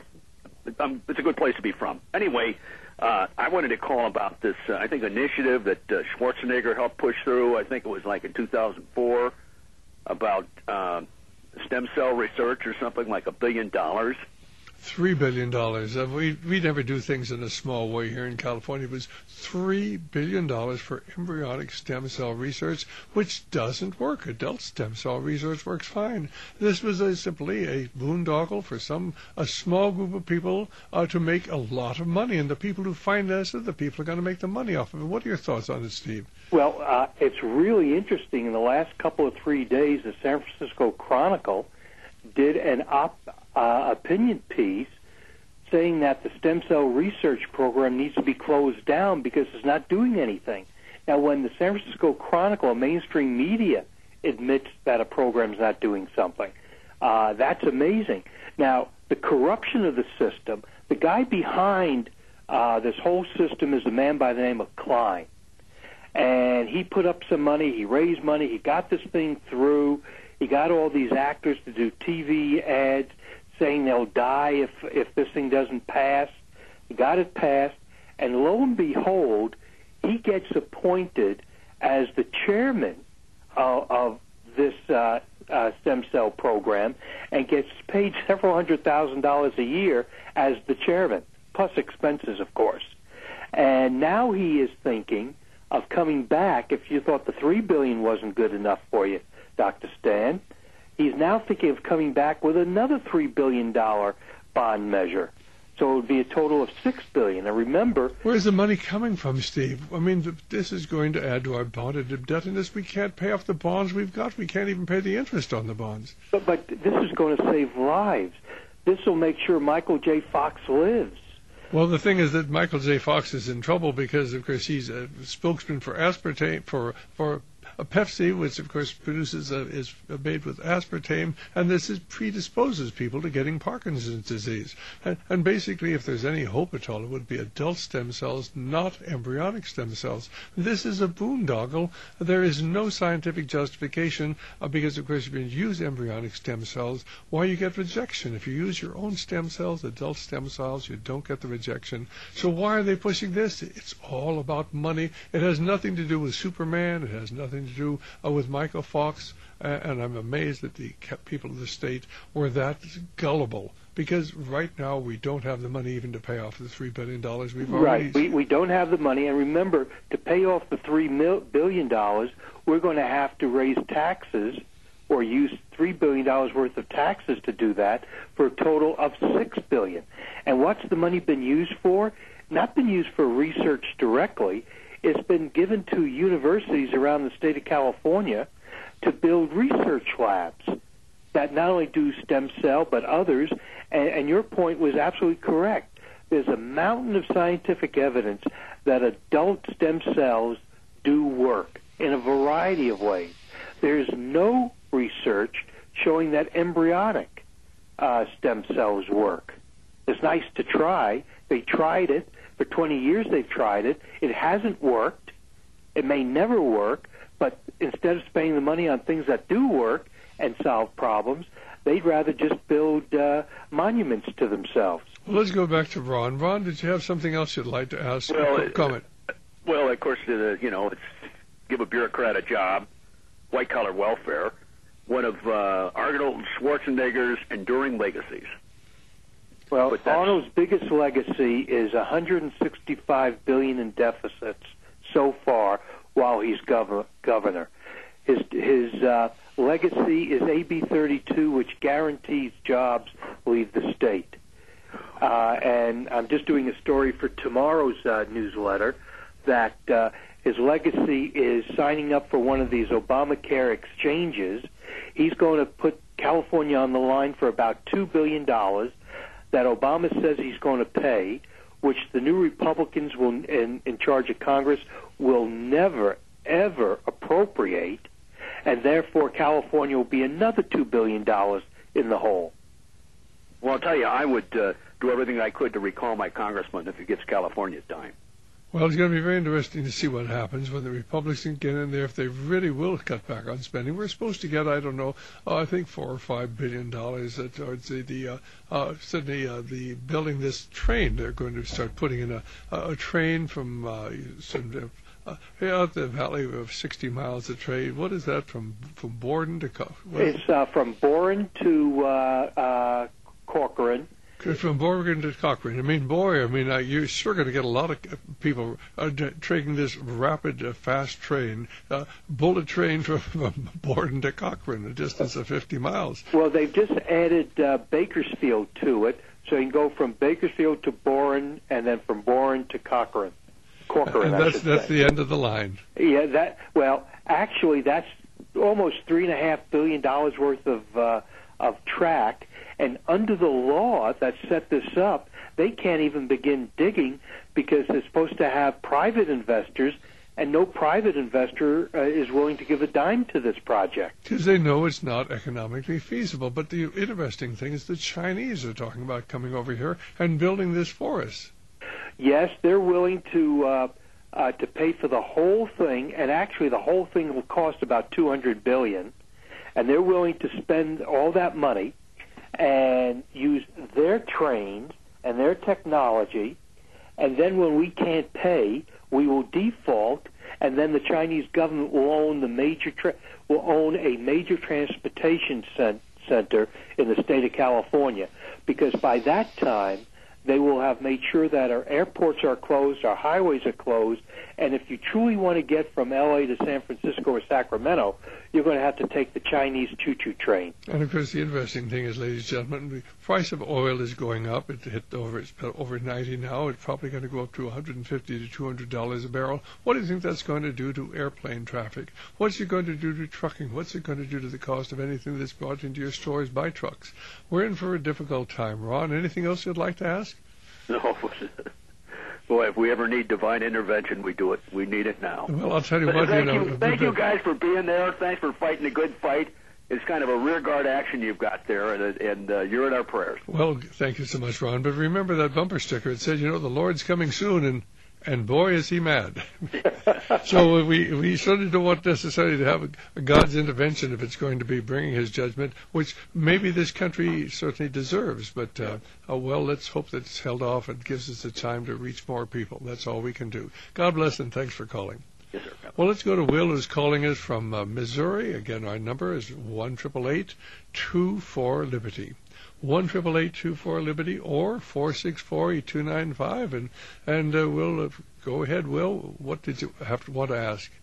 It's, um, it's a good place to be from. Anyway, uh, I wanted to call about this, uh, I think, initiative that uh, Schwarzenegger helped push through. I think it was like in two thousand four about uh, stem cell research or something like a billion dollars. Three billion dollars. Uh, we we never do things in a small way here in California. It was three billion dollars for embryonic stem cell research, which doesn't work. Adult stem cell research works fine. This was a, simply a boondoggle for some a small group of people uh, to make a lot of money, and the people who finance it, the people are going to make the money off of it. What are your thoughts on it, Steve? Well, uh, it's really interesting. In the last couple of three days, the San Francisco Chronicle did an op. Uh, opinion piece saying that the stem cell research program needs to be closed down because it's not doing anything. Now, when the San Francisco Chronicle, mainstream media, admits that a program is not doing something, uh, that's amazing. Now, the corruption of the system, the guy behind uh, this whole system is a man by the name of Klein. And he put up some money, he raised money, he got this thing through, he got all these actors to do T V ads, saying they'll die if if this thing doesn't pass. He got it passed, and lo and behold, he gets appointed as the chairman of, of this uh, uh, stem cell program and gets paid several hundred thousand dollars a year as the chairman, plus expenses, of course. And now he is thinking of coming back. If you thought the three billion dollars wasn't good enough for you, Doctor Stan, he's now thinking of coming back with another three billion dollars bond measure. So it would be a total of six billion dollars. And remember... Where's the money coming from, Steve? I mean, this is going to add to our bonded indebtedness. We can't pay off the bonds we've got. We can't even pay the interest on the bonds. But, but this is going to save lives. This will make sure Michael J. Fox lives. Well, the thing is that Michael J. Fox is in trouble because, of course, he's a spokesman for aspartame, for... for a Pepsi, which of course produces a, is made with aspartame, and this is predisposes people to getting Parkinson's disease. And, and basically, if there's any hope at all, it would be adult stem cells, not embryonic stem cells. This is a boondoggle. There is no scientific justification uh, because, of course, if you use embryonic stem cells, why you get rejection. If you use your own stem cells, adult stem cells, you don't get the rejection. So why are they pushing this? It's all about money. It has nothing to do with Superman. It has nothing to do uh, with Michael Fox, uh, and I'm amazed that the people of the state were that gullible, because right now we don't have the money even to pay off the three billion dollars we've already... Right, we, we don't have the money, and remember, to pay off the three billion dollars, we're going to have to raise taxes or use three billion dollars worth of taxes to do that, for a total of six billion dollars. And what's the money been used for? Not been used for research directly. It's been given to universities around the state of California to build research labs that not only do stem cell, but others. And, and your point was absolutely correct. There's a mountain of scientific evidence that adult stem cells do work in a variety of ways. There's no research showing that embryonic uh, stem cells work. It's nice to try. They tried it. For twenty years they've tried it. It hasn't worked. It may never work, but instead of spending the money on things that do work and solve problems, they'd rather just build uh, monuments to themselves. Well, let's go back to Ron. Ron, did you have something else you'd like to ask? Well, comment. Well, of course, uh, you know, it's give a bureaucrat a job, white-collar welfare, one of uh, Arnold Schwarzenegger's enduring legacies. Well, Arnold's biggest legacy is one hundred sixty-five billion dollars in deficits so far while he's gov- governor. His his uh, legacy is A B thirty-two, which guarantees jobs leave the state. Uh, and I'm just doing a story for tomorrow's uh, newsletter that uh, his legacy is signing up for one of these Obamacare exchanges. He's going to put California on the line for about two billion dollars that Obama says he's going to pay, which the new Republicans will, in, in charge of Congress will never, ever appropriate, and therefore California will be another two billion dollars in the hole. Well, I'll tell you, I would uh, do everything I could to recall my congressman if he gets California's dime. Well, it's going to be very interesting to see what happens when the Republicans get in there, if they really will cut back on spending. We're supposed to get, I don't know, uh, I think four or five billion dollars towards the, the uh, uh, Sydney, uh, the building this train. They're going to start putting in a, a train from uh, some, uh, out the valley of sixty miles of train. What is that from from Borden to? Co- it's uh, from Boren to uh, uh, Corcoran. From Borden to Cochrane. I mean, boy, I mean, uh, you're sure going to get a lot of people uh, taking this rapid, uh, fast train, uh, bullet train from, from Borden to Cochrane, a distance of fifty miles. Well, they've just added uh, Bakersfield to it, so you can go from Bakersfield to Boren, and then from Boren to Cochrane. Corcoran, and that's I should that's say. the end of the line. Yeah, that. Well, actually, that's almost three and a half billion dollars worth of uh, of track. And under the law that set this up, they can't even begin digging because they're supposed to have private investors, and no private investor uh, is willing to give a dime to this project. Because they know it's not economically feasible. But the interesting thing is the Chinese are talking about coming over here and building this for us. Yes, they're willing to uh, uh, to pay for the whole thing, and actually the whole thing will cost about two hundred billion dollars, and they're willing to spend all that money and use their trains and their technology, and then when we can't pay, we will default, and then the Chinese government will own the major tra- will own a major transportation cent- center in the state of California, because by that time they will have made sure that our airports are closed, our highways are closed, and if you truly want to get from L A to San Francisco or Sacramento, you're going to have to take the Chinese choo-choo train. And of course, the interesting thing is, ladies and gentlemen, the price of oil is going up. It hit over it's over ninety now. It's probably going to go up to one hundred fifty to two hundred dollars a barrel. What do you think that's going to do to airplane traffic? What's it going to do to trucking? What's it going to do to the cost of anything that's brought into your stores by trucks? We're in for a difficult time. Ron, anything else you'd like to ask? No. Boy, if we ever need divine intervention, we do it. We need it now. Well, I'll tell you what. Thank you, know, you, thank you guys for being there. Thanks for fighting a good fight. It's kind of a rearguard action you've got there, and, and uh, you're in our prayers. Well, thank you so much, Ron. But remember that bumper sticker. It said, you know, the Lord's coming soon, and and boy, is he mad. So we we certainly don't want necessarily to have a, a God's intervention if it's going to be bringing his judgment, which maybe this country certainly deserves. But, uh, oh, well, let's hope that it's held off and gives us the time to reach more people. That's all we can do. God bless, and thanks for calling. Yes, sir. Well, let's go to Will, who's calling us from uh, Missouri. Again, our number is one eight eight eight, two four, Liberty. one eight eight eight, two four, Liberty, or four six four, eight two nine five. And, and uh, Will, uh, go ahead, Will. What did you have to want to ask?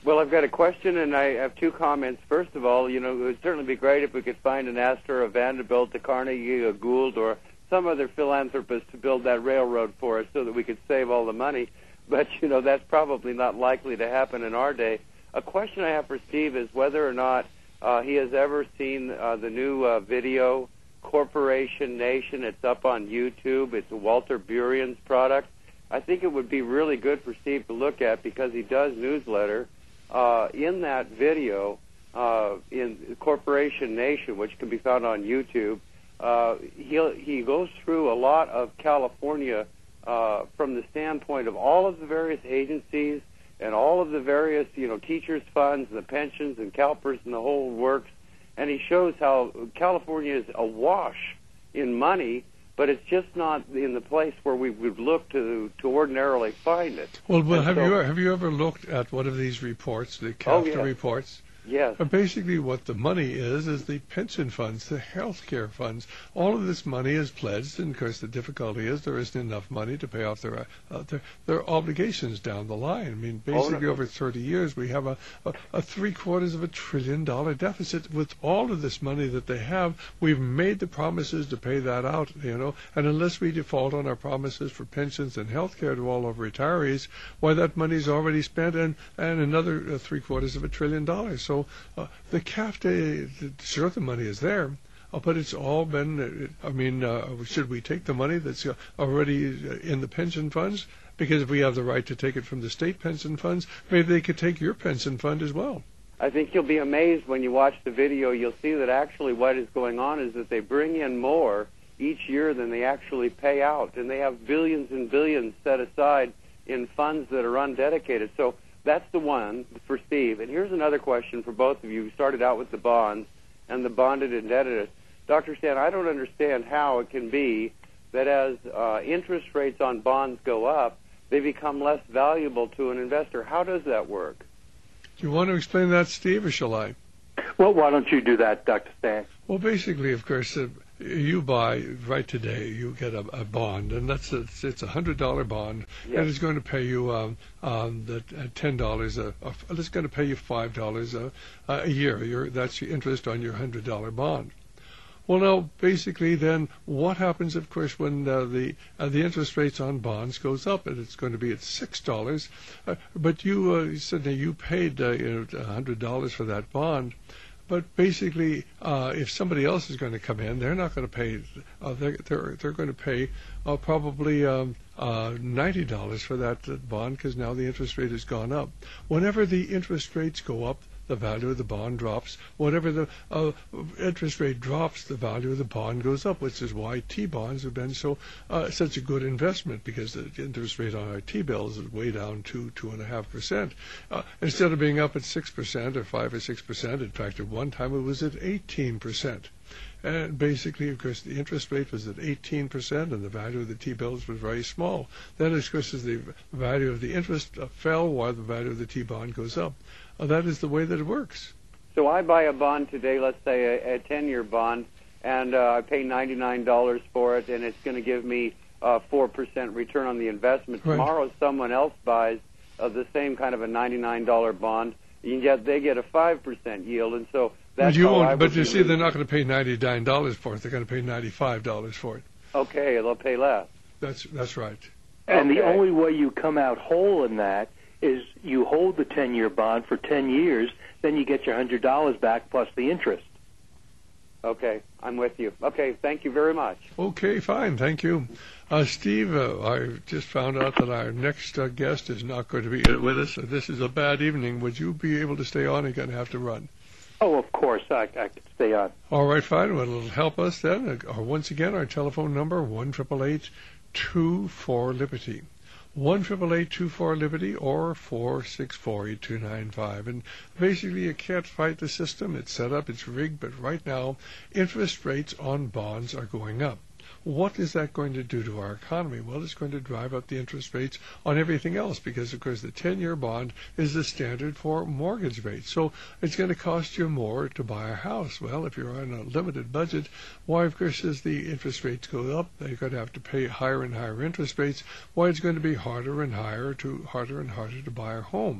Well, I've got a question, and I have two comments. First of all, you know, it would certainly be great if we could find an Astor, a Vanderbilt, a Carnegie, a Gould, or some other philanthropist to build that railroad for us so that we could save all the money. But, you know, that's probably not likely to happen in our day. A question I have for Steve is whether or not uh, he has ever seen uh, the new uh, video, Corporation Nation. It's up on YouTube. It's Walter Burian's product. I think it would be really good for Steve to look at because he does newsletter. Uh, in that video, uh, in Corporation Nation, which can be found on YouTube, uh, he he goes through a lot of California uh, from the standpoint of all of the various agencies and all of the various, you know, teachers' funds and the pensions and CalPERS and the whole works, and he shows how California is awash in money, but it's just not in the place where we would look to to ordinarily find it. Well, well, and have so, you have you ever looked at one of these reports, the CAFTA oh, yeah. reports? Yes. But basically what the money is, is the pension funds, the health care funds. All of this money is pledged, and of course the difficulty is there isn't enough money to pay off their uh, their, their obligations down the line. I mean, basically oh, no. over thirty years we have a, a, a three-quarters of a trillion dollar deficit. With all of this money that they have, we've made the promises to pay that out, you know, and unless we default on our promises for pensions and health care to all of retirees, why, that money's already spent, and, and another uh, three-quarters of a trillion dollars. So uh, the CAFTA, sure, the money is there, uh, but it's all been, uh, I mean, uh, should we take the money that's uh, already in the pension funds? Because if we have the right to take it from the state pension funds, maybe they could take your pension fund as well. I think you'll be amazed when you watch the video. You'll see that actually what is going on is that they bring in more each year than they actually pay out, and they have billions and billions set aside in funds that are undedicated. So that's the one for Steve. And here's another question for both of you. We started out with the bonds and the bonded indebtedness. Doctor Stan, I don't understand how it can be that as uh, interest rates on bonds go up, they become less valuable to an investor. How does that work? Do you want to explain that, Steve, or shall I? Well, why don't you do that, Doctor Stan? Well, basically, of course, uh, you buy right today, you get a, a bond, and that's a, it's a hundred dollar bond, yes. And it's going to pay you um, um, the uh, ten dollars a, a. It's going to pay you five dollars a a year. You're, that's your interest on your hundred dollar bond. Well, now, basically, then what happens, of course, when uh, the uh, the interest rates on bonds goes up, and it's going to be at six dollars, uh, but you uh, said that you paid uh, you know, a hundred dollars for that bond. But basically, uh, if somebody else is going to come in, they're not going to pay. Uh, they're, they're they're going to pay uh, probably um, uh, ninety dollars for that uh, bond because now the interest rate has gone up. Whenever the interest rates go up, the value of the bond drops. Whatever the uh, interest rate drops, the value of the bond goes up, which is why T-bonds have been so uh, such a good investment, because the interest rate on our T-bills is way down to two and a half percent. Uh, instead of being up at six percent or five or six percent, in fact, at one time it was at eighteen percent. And basically, of course, the interest rate was at eighteen percent, and the value of the T-bills was very small. Then, of course, as the value of the interest uh, fell while the value of the T-bond goes up. Uh, that is the way that it works. So I buy a bond today, let's say a, a ten-year bond, and uh, I pay ninety-nine dollars for it, and it's going to give me uh, four percent return on the investment. Right. Tomorrow someone else buys uh, the same kind of a ninety-nine dollar bond, you can get, they get a five percent yield, and so that's but you how won't, I But you see, use. they're not going to pay ninety-nine dollars for it. They're going to pay ninety-five dollars for it. Okay, they'll pay less. That's that's right. And okay. the only way you come out whole in that is you hold the ten-year bond for ten years, then you get your one hundred dollars back plus the interest. Okay, I'm with you. Okay, thank you very much. Okay, fine, thank you. Uh, Steve, uh, I just found out that our next uh, guest is not going to be with us. So this is a bad evening. Would you be able to stay on? You're going to have to run. Oh, of course, I, I could stay on. All right, fine. Well, it'll help us then. Uh, once again, our telephone number, one eight eight eight, two four, Liberty. one eight eight eight, two four, Liberty or four six four, eight two nine five. And basically, you can't fight the system. It's set up, it's rigged, but right now, interest rates on bonds are going up. What is that going to do to our economy? Well, it's going to drive up the interest rates on everything else because, of course, the ten-year bond is the standard for mortgage rates. So it's going to cost you more to buy a house. Well, if you're on a limited budget, why, of course, as the interest rates go up, they're going to have to pay higher and higher interest rates. Why, it's going to be harder and higher to harder and harder to buy a home.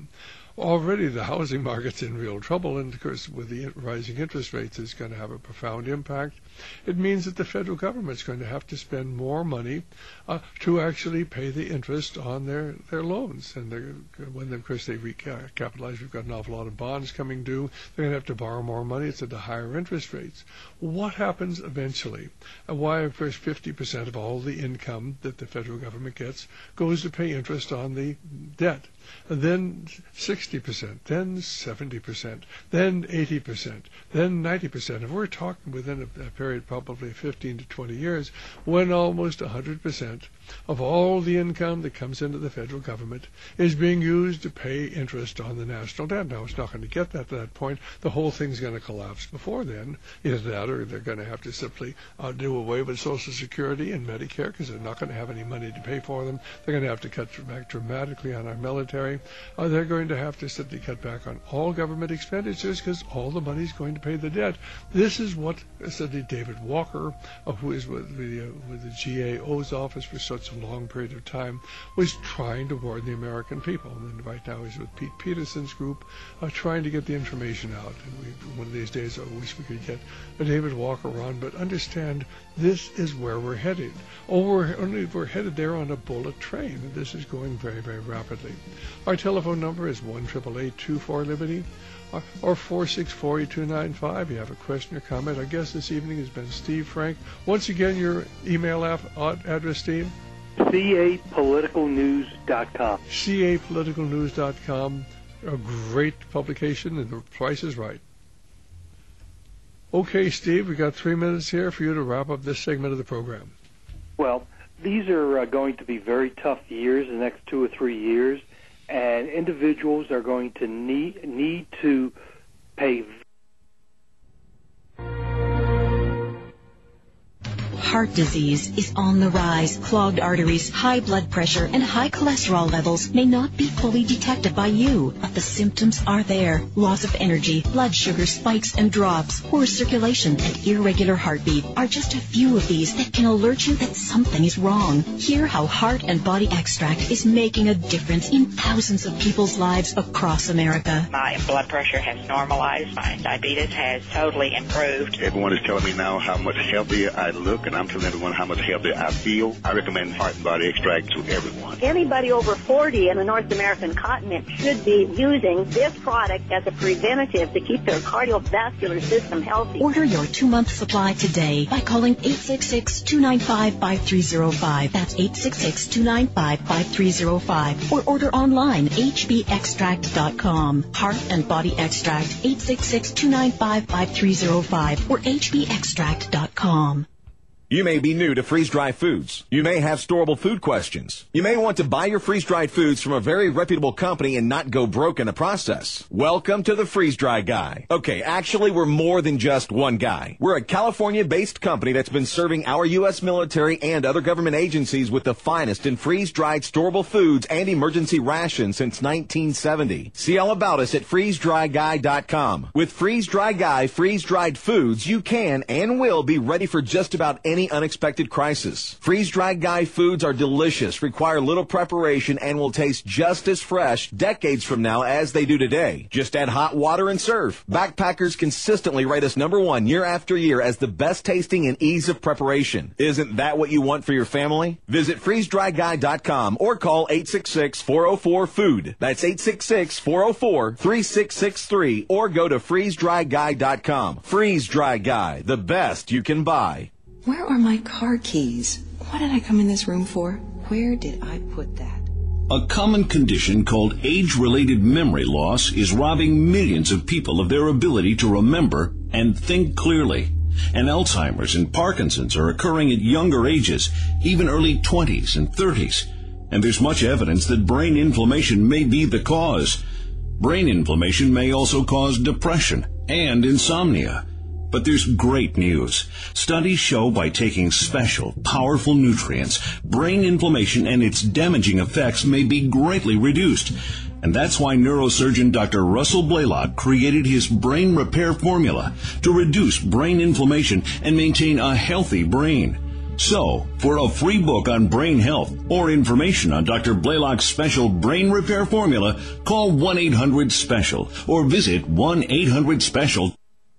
already the housing market's in real trouble, and of course with the rising interest rates it's going to have a profound impact. It means that the federal government's going to have to spend more money uh, to actually pay the interest on their, their loans. And when, of course, they recapitalize, we've got an awful lot of bonds coming due. They're going to have to borrow more money. It's at the higher interest rates. What happens eventually? And why, of course, fifty percent of all the income that the federal government gets goes to pay interest on the debt. And then sixty percent, then seventy percent, then eighty percent, then ninety percent. And we're talking within a, a period probably fifteen to twenty years when almost one hundred percent of all the income that comes into the federal government is being used to pay interest on the national debt. Now, it's not going to get that to that point. The whole thing's going to collapse before then. Either that or they're going to have to simply uh, do away with Social Security and Medicare because they're not going to have any money to pay for them. They're going to have to cut back dramatically on our military. Uh, they're going to have to simply cut back on all government expenditures because all the money is going to pay the debt. This is what Senator David Walker, uh, who is with the, uh, with the G A O's office for such a long period of time, was trying to warn the American people. And then right now he's with Pete Peterson's group, uh, trying to get the information out. And we, one of these days I wish we could get uh, David Walker on, but understand this is where we're headed. Oh, we're, only, we're headed there on a bullet train, and this is going very, very rapidly. Our telephone number is one eight eight eight, two four, Liberty or, or four six four, eight two nine five. You have a question or comment. Our guest this evening has been Steve Frank. Once again, your email af- address, Steve? C A political news dot com. C A political news dot com. A great publication, and the price is right. Okay, Steve, we got three minutes here for you to wrap up this segment of the program. Well, these are uh, going to be very tough years, the next two or three years, and individuals are going to need need to pay. Heart disease is on the rise. Clogged arteries, high blood pressure, and high cholesterol levels may not be fully detected by you, but the symptoms are there. Loss of energy, blood sugar spikes and drops, poor circulation, and irregular heartbeat are just a few of these that can alert you that something is wrong. Hear how Heart and Body Extract is making a difference in thousands of people's lives across America. My blood pressure has normalized. My diabetes has totally improved. Everyone is telling me now how much healthier I look, and I'm telling everyone how much healthier I feel. I recommend Heart and Body Extract to everyone. Anybody over forty in the North American continent should be using this product as a preventative to keep their cardiovascular system healthy. Order your two-month supply today by calling eight six six, two nine five, five three zero five. That's eight six six, two nine five, five three zero five. Or order online, h b extract dot com. Heart and Body Extract, eight six six, two nine five, five three zero five or h b extract dot com. You may be new to freeze-dried foods. You may have storable food questions. You may want to buy your freeze-dried foods from a very reputable company and not go broke in the process. Welcome to the Freeze-Dry Guy. Okay, actually, we're more than just one guy. We're a California-based company that's been serving our U S military and other government agencies with the finest in freeze-dried storable foods and emergency rations since nineteen seventy. See all about us at freeze dry guy dot com. With Freeze-Dry Guy freeze-dried foods, you can and will be ready for just about any unexpected crisis. Freeze-dried Guy foods are delicious, require little preparation, and will taste just as fresh decades from now as they do today. Just add hot water and serve. Backpackers consistently rate us number one year after year as the best tasting and ease of preparation. Isn't that what you want for your family? Visit freeze dry guy dot com or call eight six six, four oh four, food. That's eight six six, four oh four, three six six three or go to freeze dry guy dot com. Freeze-Dry Guy, the best you can buy. Where are my car keys? What did I come in this room for? Where did I put that? A common condition called age-related memory loss is robbing millions of people of their ability to remember and think clearly. And Alzheimer's and Parkinson's are occurring at younger ages, even early twenties and thirties. And there's much evidence that brain inflammation may be the cause. Brain inflammation may also cause depression and insomnia. But there's great news. Studies show by taking special, powerful nutrients, brain inflammation and its damaging effects may be greatly reduced. And that's why neurosurgeon Doctor Russell Blaylock created his brain repair formula to reduce brain inflammation and maintain a healthy brain. So, for a free book on brain health or information on Doctor Blaylock's special brain repair formula, call one eight hundred special or visit one eight hundred special.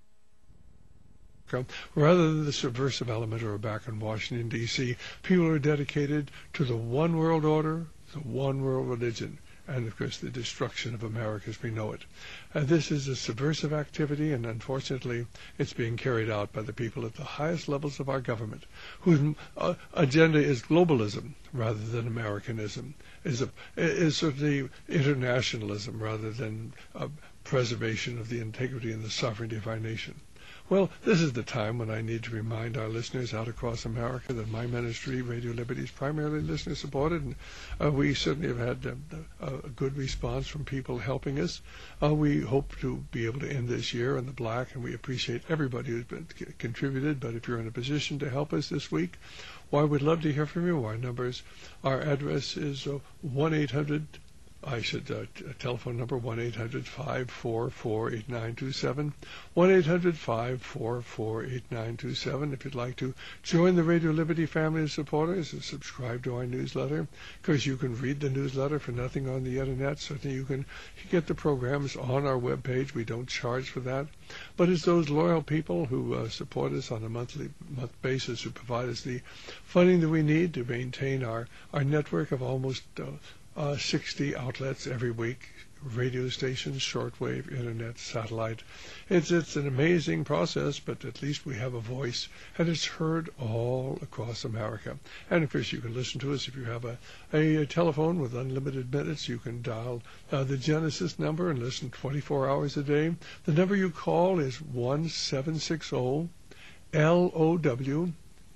Rather than the subversive element or back in Washington, D C, people are dedicated to the one world order, the one world religion, and, of course, the destruction of America as we know it. Uh, this is a subversive activity, and unfortunately, it's being carried out by the people at the highest levels of our government, whose uh, agenda is globalism rather than Americanism, is, a, is certainly internationalism rather than uh, preservation of the integrity and the sovereignty of our nation. Well, this is the time when I need to remind our listeners out across America that my ministry, Radio Liberty, is primarily listener-supported, and uh, we certainly have had uh, a good response from people helping us. Uh, we hope to be able to end this year in the black, and we appreciate everybody who's been c- contributed, but if you're in a position to help us this week, well, we'd love to hear from you. Our numbers, our address is uh, one eight hundred I should, uh, t- telephone number one eight hundred five four four eight nine two seven, one eight hundred five four four eight nine two seven. If you'd like to join the Radio Liberty family of supporters and subscribe to our newsletter, because you can read the newsletter for nothing on the internet. Certainly you can get the programs on our webpage. We don't charge for that. But it's those loyal people who uh, support us on a monthly month basis who provide us the funding that we need to maintain our, our network of almost uh, Uh, sixty outlets every week, radio stations, shortwave, internet, satellite. It's it's an amazing process, but at least we have a voice, and it's heard all across America. And, of course, you can listen to us if you have a, a, a telephone with unlimited minutes. You can dial uh, the Genesis number and listen twenty-four hours a day. The number you call is one seven six zero L O W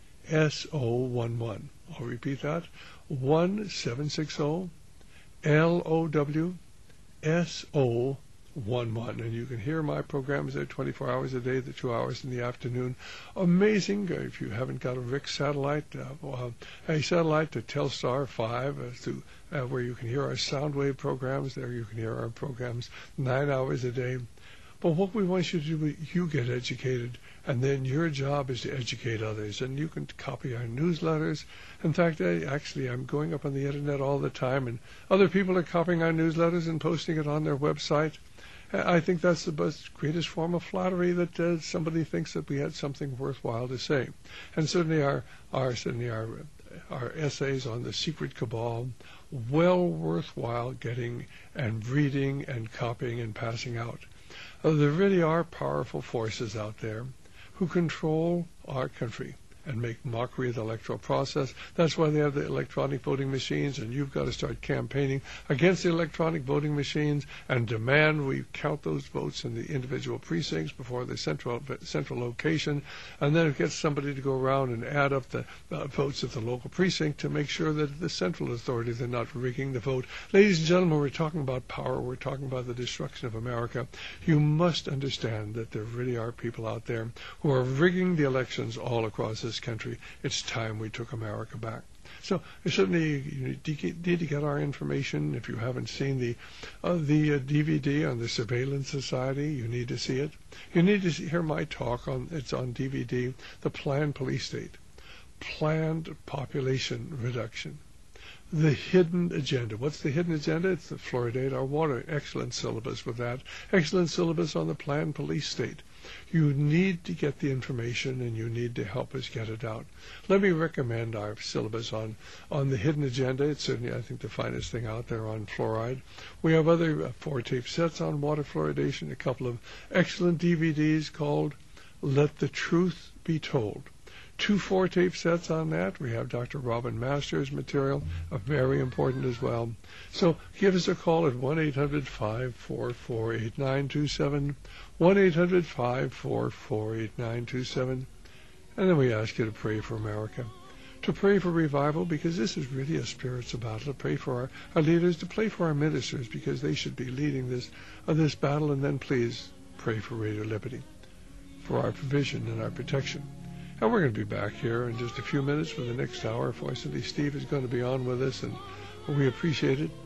S O one one. I'll repeat that, one seven six zero L O W S O one one, and you can hear my programs there twenty-four hours a day, the two hours in the afternoon. Amazing. Uh, if you haven't got a R I C satellite, uh, uh, a satellite to Telstar five, uh, to, uh, where you can hear our Soundwave programs. There you can hear our programs nine hours a day. But what we want you to do, you get educated, and then your job is to educate others. And you can copy our newsletters. In fact, I, actually, I'm going up on the internet all the time, and other people are copying our newsletters and posting it on their website. I think that's the best, greatest form of flattery, that uh, somebody thinks that we had something worthwhile to say. And certainly our, our, certainly our, our essays on the secret cabal, well worthwhile getting and reading and copying and passing out. Uh, there really are powerful forces out there who control our country and make mockery of the electoral process. That's why they have the electronic voting machines, and you've got to start campaigning against the electronic voting machines and demand we count those votes in the individual precincts before the central central location, and then get somebody to go around and add up the uh, votes at the local precinct to make sure that the central authorities are not rigging the vote. Ladies and gentlemen, we're talking about power. We're talking about the destruction of America. You must understand that there really are people out there who are rigging the elections all across this country. It's time we took America back. So certainly you need to get our information. If you haven't seen the uh, the uh, D V D on the Surveillance Society, you need to see it. You need to see, hear my talk on, it's on D V D, The Planned Police State, Planned Population Reduction, The Hidden Agenda. What's the hidden agenda? It's the Fluoridate Our Water. Excellent syllabus with that. Excellent syllabus on the Planned Police State. You need to get the information, and you need to help us get it out. Let me recommend our syllabus on, on the hidden agenda. It's certainly, I think, the finest thing out there on fluoride. We have other uh, four tape sets on water fluoridation, a couple of excellent D V Ds called Let the Truth Be Told. Two four tape sets on that. We have Doctor Robin Masters' material, uh, very important as well. So give us a call at one eight hundred five four four eight nine two seven, one eight hundred five four four eight nine two seven. And then we ask you to pray for America, to pray for revival, because this is really a spiritual battle, to pray for our, our leaders, to pray for our ministers, because they should be leading this, uh, this battle. And then please pray for Radio Liberty, for our provision and our protection. And we're going to be back here in just a few minutes for the next hour. Fortunately, Steve is going to be on with us, and we appreciate it.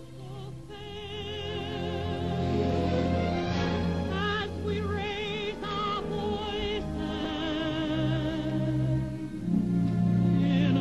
In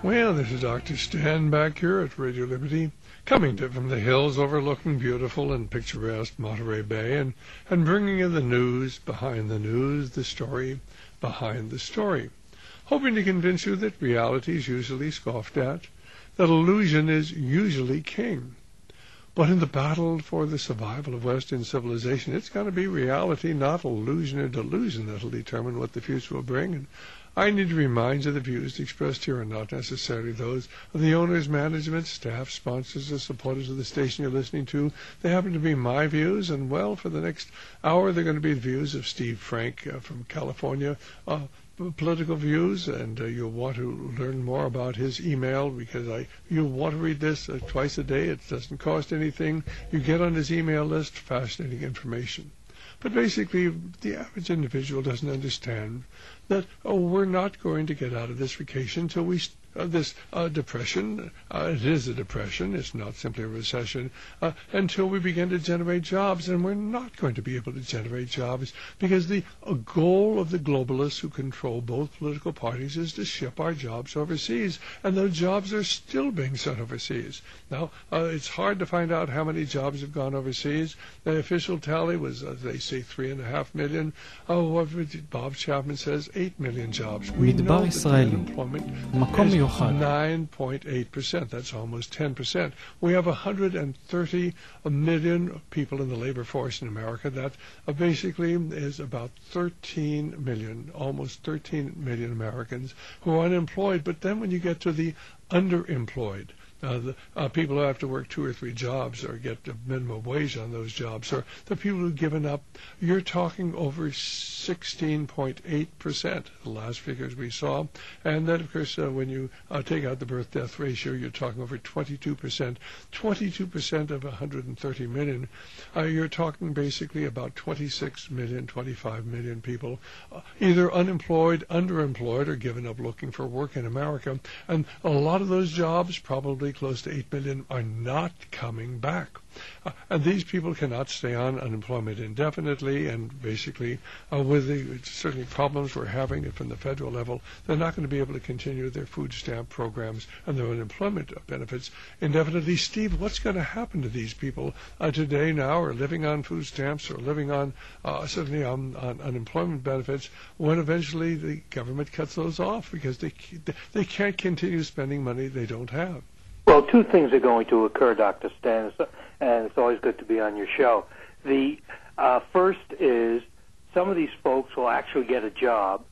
Well, this is Doctor Stan back here at Radio Liberty, coming to from the hills overlooking beautiful and picturesque Monterey Bay, and, and bringing you the news behind the news, the story behind the story, hoping to convince you that reality is usually scoffed at, that illusion is usually king. But in the battle for the survival of Western civilization, it's going to be reality, not illusion or delusion, that will determine what the future will bring. And I need to remind you the views expressed here are not necessarily those of the owners, management, staff, sponsors, or supporters of the station you're listening to. They happen to be my views, and, well, for the next hour, they're going to be the views of Steve Frank uh, from California, uh, political views, and uh, you'll want to learn more about his email, because I you'll want to read this uh, twice a day. It doesn't cost anything. You get on his email list, fascinating information. But basically, the average individual doesn't understand that, oh, we're not going to get out of this vacation until we, uh, this uh, depression, uh, it is a depression, it's not simply a recession, uh, until we begin to generate jobs. And we're not going to be able to generate jobs because the uh, goal of the globalists who control both political parties is to ship our jobs overseas. And those jobs are still being sent overseas. Now, uh, it's hard to find out how many jobs have gone overseas. The official tally was, uh, they say, three and a half million. Oh, what Bob Chapman says, eight million jobs. We know that the unemployment is nine point eight percent. That's almost ten percent. We have one hundred thirty million people in the labor force in America. That uh, basically is about thirteen million, almost thirteen million Americans who are unemployed. But then when you get to the underemployed, Uh, the uh, people who have to work two or three jobs or get a minimum wage on those jobs, or the people who've given up, you're talking over sixteen point eight percent, the last figures we saw. And then, of course, uh, when you uh, take out the birth-death ratio, you're talking over twenty-two percent. twenty-two percent of one hundred thirty million. Uh, you're talking basically about twenty-six million, twenty-five million people, uh, either unemployed, underemployed, or given up looking for work in America. And a lot of those jobs, probably close to eight million, are not coming back. Uh, and these people cannot stay on unemployment indefinitely, and basically uh, with the certainly problems we're having from the federal level, they're not going to be able to continue their food stamp programs and their unemployment benefits indefinitely. Steve, what's going to happen to these people uh, today now, or living on food stamps, or living on uh, certainly on, on unemployment benefits, when eventually the government cuts those off because they they can't continue spending money they don't have? Well, two things are going to occur, Doctor Stan, and it's always good to be on your show. The uh, first is some of these folks will actually get a job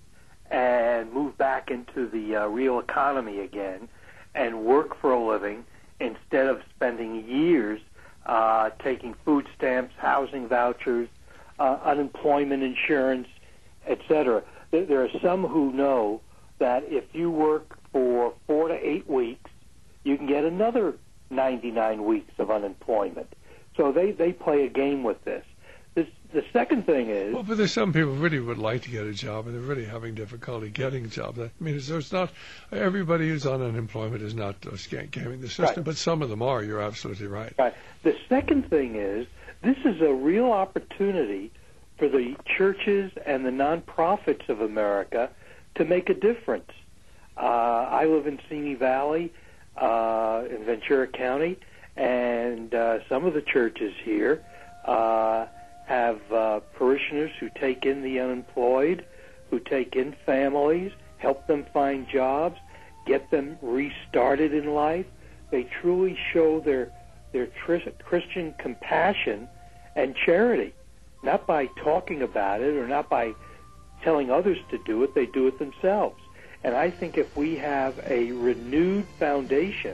and move back into the uh, real economy again and work for a living instead of spending years uh, taking food stamps, housing vouchers, uh, unemployment insurance, et cetera. There, there are some who know that if you work for four to eight weeks, you can get another ninety-nine weeks of unemployment. So they, they play a game with this. this. The second thing is... Well, but there's some people who really would like to get a job, and they're really having difficulty getting jobs. I mean, it's, it's not... Everybody who's on unemployment is not uh, scamming the system, right, but some of them are. You're absolutely right. Right. The second thing is, this is a real opportunity for the churches and the nonprofits of America to make a difference. Uh, I live in Simi Valley, Uh, in Ventura County, and uh, some of the churches here uh, have uh, parishioners who take in the unemployed, who take in families, help them find jobs, get them restarted in life. They truly show their their tr- Christian compassion and charity, not by talking about it or not by telling others to do it. They do it themselves. And I think if we have a renewed foundation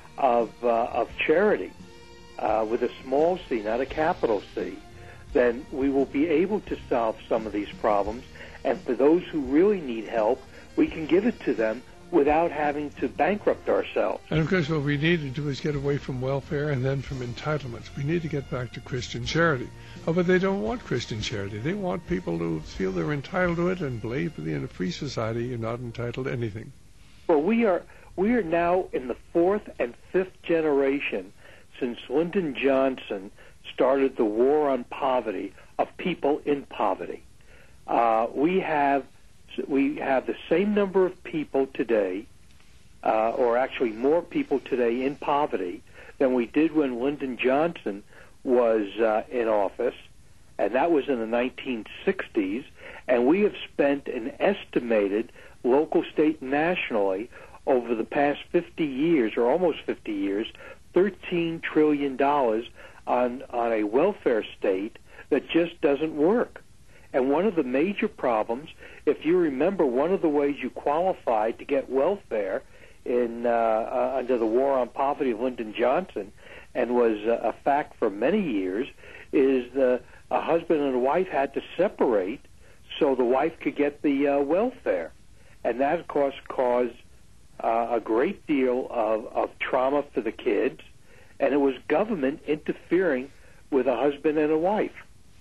of uh, of charity uh, with a small c, not a capital C, then we will be able to solve some of these problems. And for those who really need help, we can give it to them without having to bankrupt ourselves. And, of course, what we need to do is get away from welfare and then from entitlements. We need to get back to Christian charity. Oh, but they don't want Christian charity. They want people to feel they're entitled to it and believe that in a free society you're not entitled to anything. Well, we are we are now in the fourth and fifth generation since Lyndon Johnson started the war on poverty of people in poverty. Uh, we have we have the same number of people today uh, or actually more people today in poverty than we did when Lyndon Johnson was uh, in office, and that was in the nineteen sixties, and we have spent an estimated, local, state, and nationally, over the past fifty years, or almost fifty years, thirteen trillion dollars on, on a welfare state that just doesn't work. And one of the major problems, if you remember, one of the ways you qualified to get welfare in uh, uh, under the War on Poverty of Lyndon Johnson, and was uh, a fact for many years, is the a husband and a wife had to separate so the wife could get the uh, welfare. And that, of course, caused uh, a great deal of, of trauma for the kids, and it was government interfering with a husband and a wife.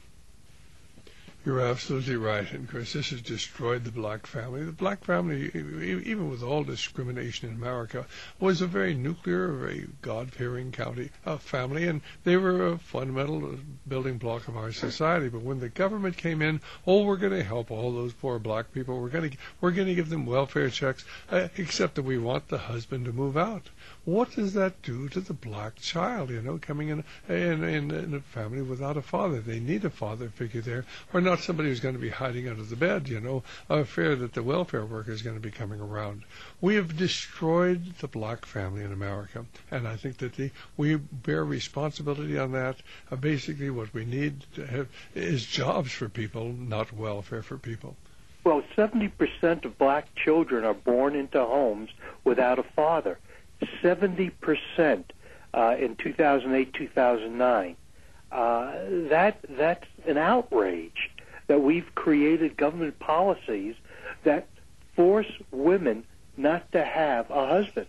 You're absolutely right. And, of course, this has destroyed the black family. The black family, even with all discrimination in America, was a very nuclear, very God-fearing county uh, family, and they were a fundamental building block of our society. But when the government came in, oh, we're going to help all those poor black people. We're going to we're going to give them welfare checks, uh, except that we want the husband to move out. What does that do to the black child, you know, coming in, in, in, in a family without a father? They need a father figure there, or not somebody who's going to be hiding under the bed, you know, a fear that the welfare worker is going to be coming around. We have destroyed the black family in America, and I think that the, we bear responsibility on that. Uh, basically, what we need to have is jobs for people, not welfare for people. Well, seventy percent of black children are born into homes without a father. seventy percent uh, in two thousand eight, two thousand nine. Uh, that that's an outrage that we've created government policies that force women not to have a husband.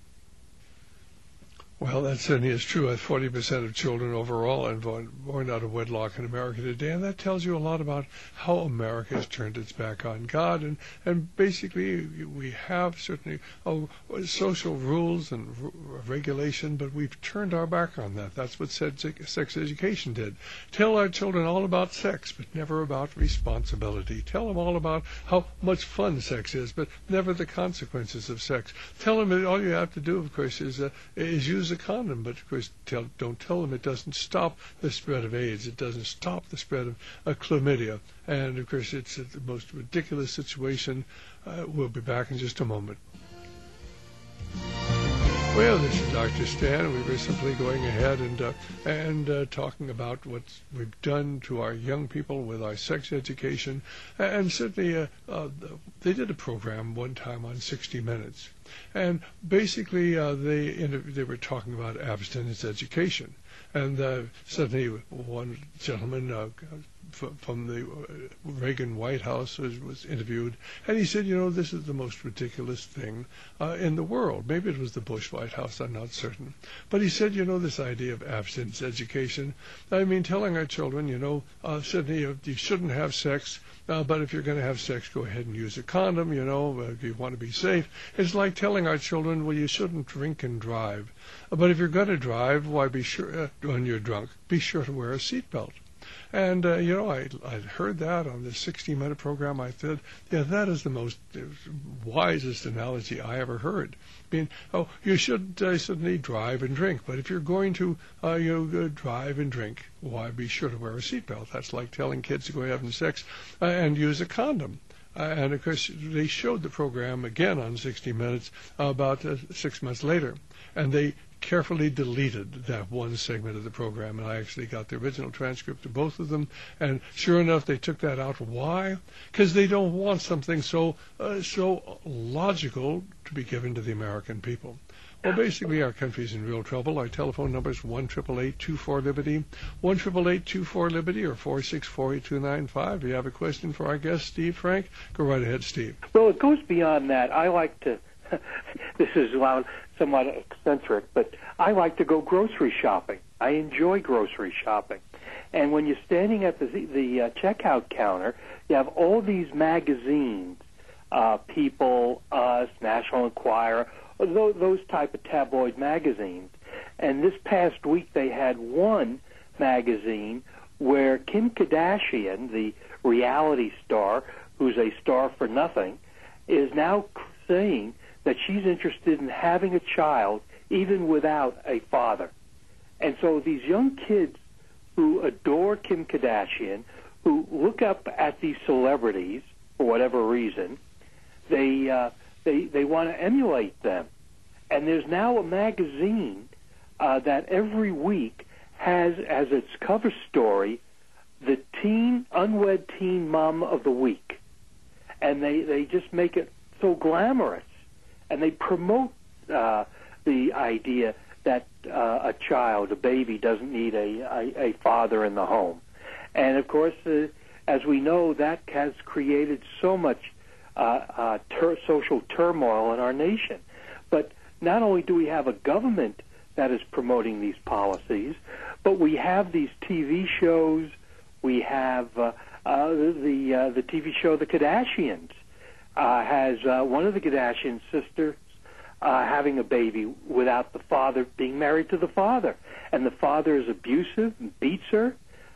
Well, that certainly is true. forty percent of children overall are born out of wedlock in America today, and that tells you a lot about how America has turned its back on God. And, and basically, we have certainly oh, social rules and r- regulation, but we've turned our back on that. That's what sex education did. Tell our children all about sex, but never about responsibility. Tell them all about how much fun sex is, but never the consequences of sex. Tell them that all you have to do, of course, is, uh, is use a condom, but of course tell, don't tell them it doesn't stop the spread of AIDS. It doesn't stop the spread of uh, chlamydia. And of course it's uh, the most ridiculous situation. Uh, we'll be back in just a moment. Well, this is Doctor Stan. We were simply going ahead and uh, and uh, talking about what we've done to our young people with our sex education. And certainly uh, uh, they did a program one time on sixty minutes. And basically uh, they they were talking about abstinence education. And uh, suddenly one gentleman uh, from the Reagan White House was, was interviewed, and he said, you know, this is the most ridiculous thing uh, in the world. Maybe it was the Bush White House, I'm not certain. But he said, you know, this idea of abstinence education, I mean, telling our children, you know, uh, certainly you, you shouldn't have sex, uh, but if you're going to have sex, go ahead and use a condom, you know, uh, if you want to be safe. It's like telling our children, well, you shouldn't drink and drive. But if you're going to drive, why be sure, uh, when you're drunk, be sure to wear a seatbelt. And, uh, you know, I I heard that on this sixty-minute program. I said, yeah, that is the most uh, wisest analogy I ever heard. I mean, oh, you should uh, certainly drive and drink, but if you're going to, uh, you know, uh, drive and drink, why be sure to wear a seatbelt? That's like telling kids to go having sex uh, and use a condom. Uh, and, of course, they showed the program again on sixty minutes uh, about uh, six months later. And they carefully deleted that one segment of the program, and I actually got the original transcript of both of them, and sure enough, they took that out. Why? Because they don't want something so uh, so logical to be given to the American people. Well, basically, our country's in real trouble. Our telephone number is one eight eight eight, two four, LIBERTY, one eight eight eight, two four, LIBERTY, or four six four, eight two nine five. If you have a question for our guest, Steve Frank, go right ahead, Steve. Well, it goes beyond that. I like to, this is loud, somewhat eccentric, but I like to go grocery shopping. I enjoy grocery shopping. And when you're standing at the, the uh, checkout counter, you have all these magazines, uh, People, Us, National Enquirer, those, those type of tabloid magazines. And this past week they had one magazine where Kim Kardashian, the reality star, who's a star for nothing, is now saying that she's interested in having a child even without a father. And so these young kids who adore Kim Kardashian, who look up at these celebrities for whatever reason, they uh, they they want to emulate them. And there's now a magazine uh, that every week has as its cover story the teen, unwed teen mom of the week. And they, they just make it so glamorous. And they promote uh, the idea that uh, a child, a baby, doesn't need a, a, a father in the home. And, of course, uh, as we know, that has created so much uh, uh, ter- social turmoil in our nation. But not only do we have a government that is promoting these policies, but we have these T V shows. We have uh, uh, the uh, the T V show The Kardashians uh, has uh, one of the Kardashian sisters uh, having a baby without the father being married to the father, and the father is abusive and beats her,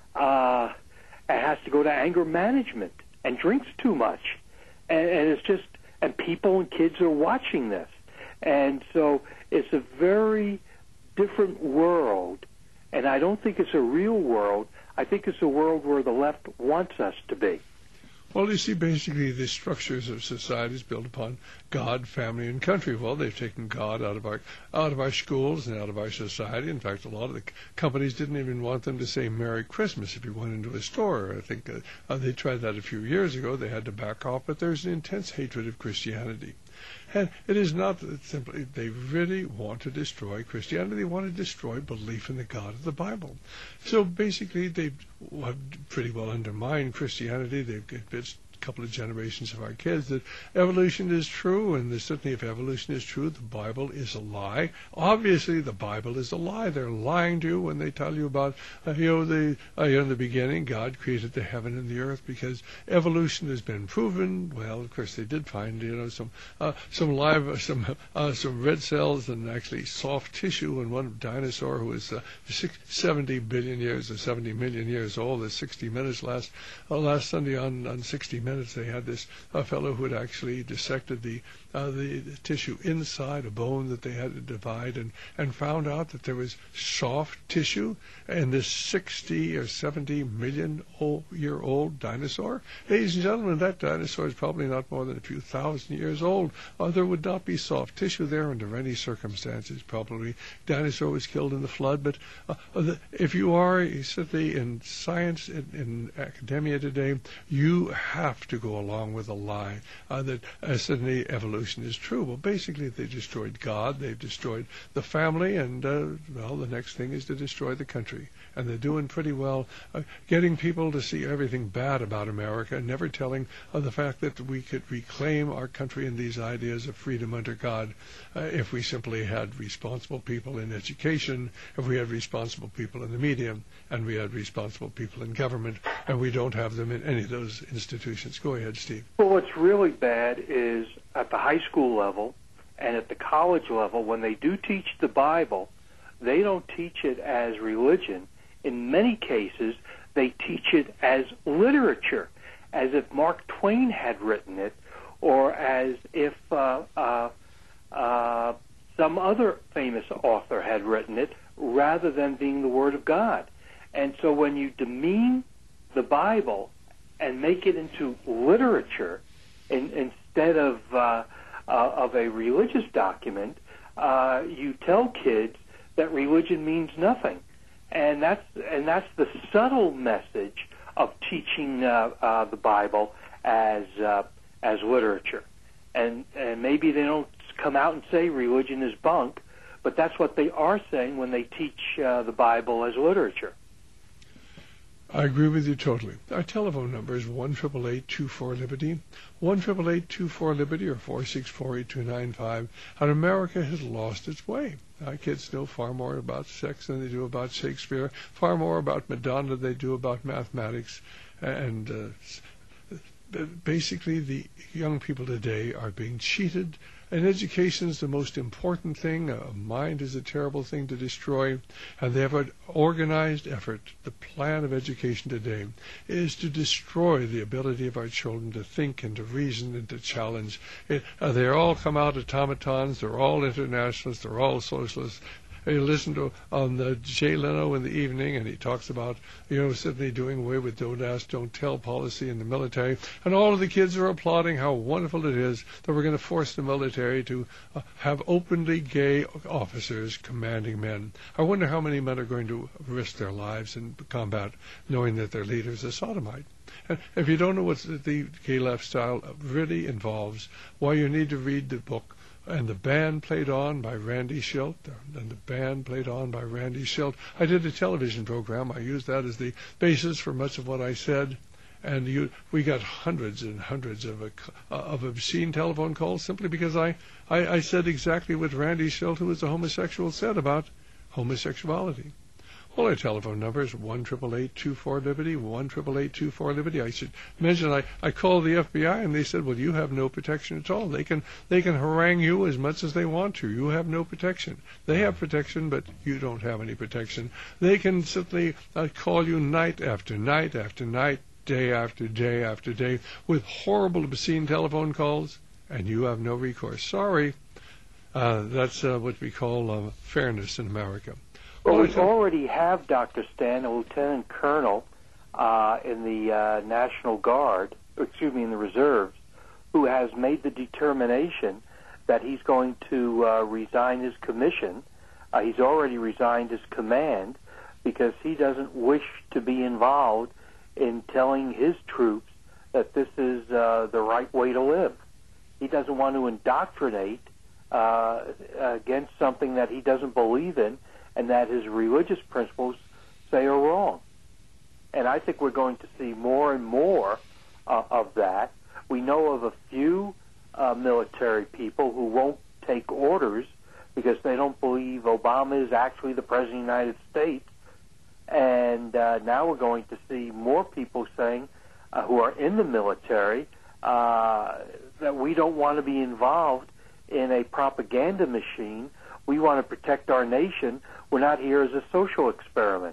uh, and has to go to anger management and drinks too much, and, and it's just and people and kids are watching this, and so it's a very different world, and I don't think it's a real world. I think it's a world where the left wants us to be. Well, you see, basically the structures of society is built upon God, family, and country. Well, they've taken God out of our out of our schools and out of our society. In fact, a lot of the companies didn't even want them to say Merry Christmas if you went into a store. I think uh, uh, they tried that a few years ago. They had to back off, but there's an intense hatred of Christianity. And it is not simply, they really want to destroy Christianity. They want to destroy belief in the God of the Bible. So basically, they've pretty well undermined Christianity. They've convinced a couple of generations of our kids that evolution is true, and certainly if evolution is true, the Bible is a lie. Obviously, the Bible is a lie. They're lying to you when they tell you about, uh, you know, the uh, in the beginning, God created the heaven and the earth, because evolution has been proven. Well, of course, they did find, you know, some uh, some live, some uh, some red cells and actually soft tissue in one dinosaur who was uh, seventy billion years or seventy million years old. At sixty minutes last uh, last Sunday on on sixty minutes. They had this uh, fellow who had actually dissected the, uh, the the tissue inside a bone that they had to divide, and, and found out that there was soft tissue in this sixty or seventy million old, year old dinosaur. Ladies and gentlemen, that dinosaur is probably not more than a few thousand years old. Uh, there would not be soft tissue there under any circumstances. Probably dinosaur was killed in the flood. But uh, the, if you are certainly in science, in, in academia today, you have to go along with a lie uh, that uh, suddenly evolution is true. Well, basically, they destroyed God, they've destroyed the family, and, uh, well, the next thing is to destroy the country. And they're doing pretty well uh, getting people to see everything bad about America, and never telling uh, the fact that we could reclaim our country and these ideas of freedom under God uh, if we simply had responsible people in education, if we had responsible people in the media, and we had responsible people in government, and we don't have them in any of those institutions. Go ahead, Steve. Well, what's really bad is at the high school level and at the college level, when they do teach the Bible, they don't teach it as religion. In many cases, they teach it as literature, as if Mark Twain had written it, or as if uh, uh, uh, some other famous author had written it, rather than being the Word of God. And so when you demean the Bible and make it into literature in, instead of uh, uh, of a religious document, uh, you tell kids that religion means nothing, and that's and that's the subtle message of teaching uh, uh, the Bible as uh, as literature. And and maybe they don't come out and say religion is bunk, but that's what they are saying when they teach uh, the Bible as literature. I agree with you totally. Our telephone number is one eight eight eight, two four, Liberty, one eight eight eight, two four, Liberty, or four six four, eight two nine five. And America has lost its way. Our kids know far more about sex than they do about Shakespeare, far more about Madonna than they do about mathematics. And uh, basically, the young people today are being cheated and education is the most important thing. A mind is a terrible thing to destroy, and they have an organized effort. The plan of education today is to destroy the ability of our children to think and to reason and to challenge. It, uh, they all come out automatons. They're all internationalists. They're all socialists. You listen to on the Jay Leno in the evening, and he talks about, you know, suddenly doing away with don't ask, don't tell policy in the military, and all of the kids are applauding how wonderful it is that we're going to force the military to uh, have openly gay officers commanding men. I wonder how many men are going to risk their lives in combat knowing that their leader is a sodomite. And if you don't know what the gay lifestyle really involves, why, you need to read the book And the Band Played On by Randy Shildt. And the Band Played On by Randy Shildt. I did a television program. I used that as the basis for much of what I said. And you, we got hundreds and hundreds of, uh, of obscene telephone calls simply because I, I, I said exactly what Randy Shildt, who was a homosexual, said about homosexuality. Well, our telephone number is one eight eight eight, two four, liberty, one eight eight eight, two four, liberty. I should mention I, I called the F B I, and they said, well, you have no protection at all. They can they can harangue you as much as they want to. You have no protection. They have protection, but you don't have any protection. They can simply uh, call you night after night after night, day after day after day, with horrible, obscene telephone calls, and you have no recourse. Sorry. Uh, that's uh, what we call uh, fairness in America. Well, we already have, Doctor Stan, a lieutenant colonel uh, in the uh, National Guard, or excuse me, in the reserves, who has made the determination that he's going to uh, resign his commission. Uh, he's already resigned his command because he doesn't wish to be involved in telling his troops that this is uh, the right way to live. He doesn't want to indoctrinate uh, against something that he doesn't believe in, and that his religious principles say are wrong. And I think we're going to see more and more uh, of that. We know of a few uh, military people who won't take orders because they don't believe Obama is actually the President of the United States. And uh, now we're going to see more people saying, uh, who are in the military, uh, that we don't want to be involved in a propaganda machine. We want to protect our nation. We're not here as a social experiment.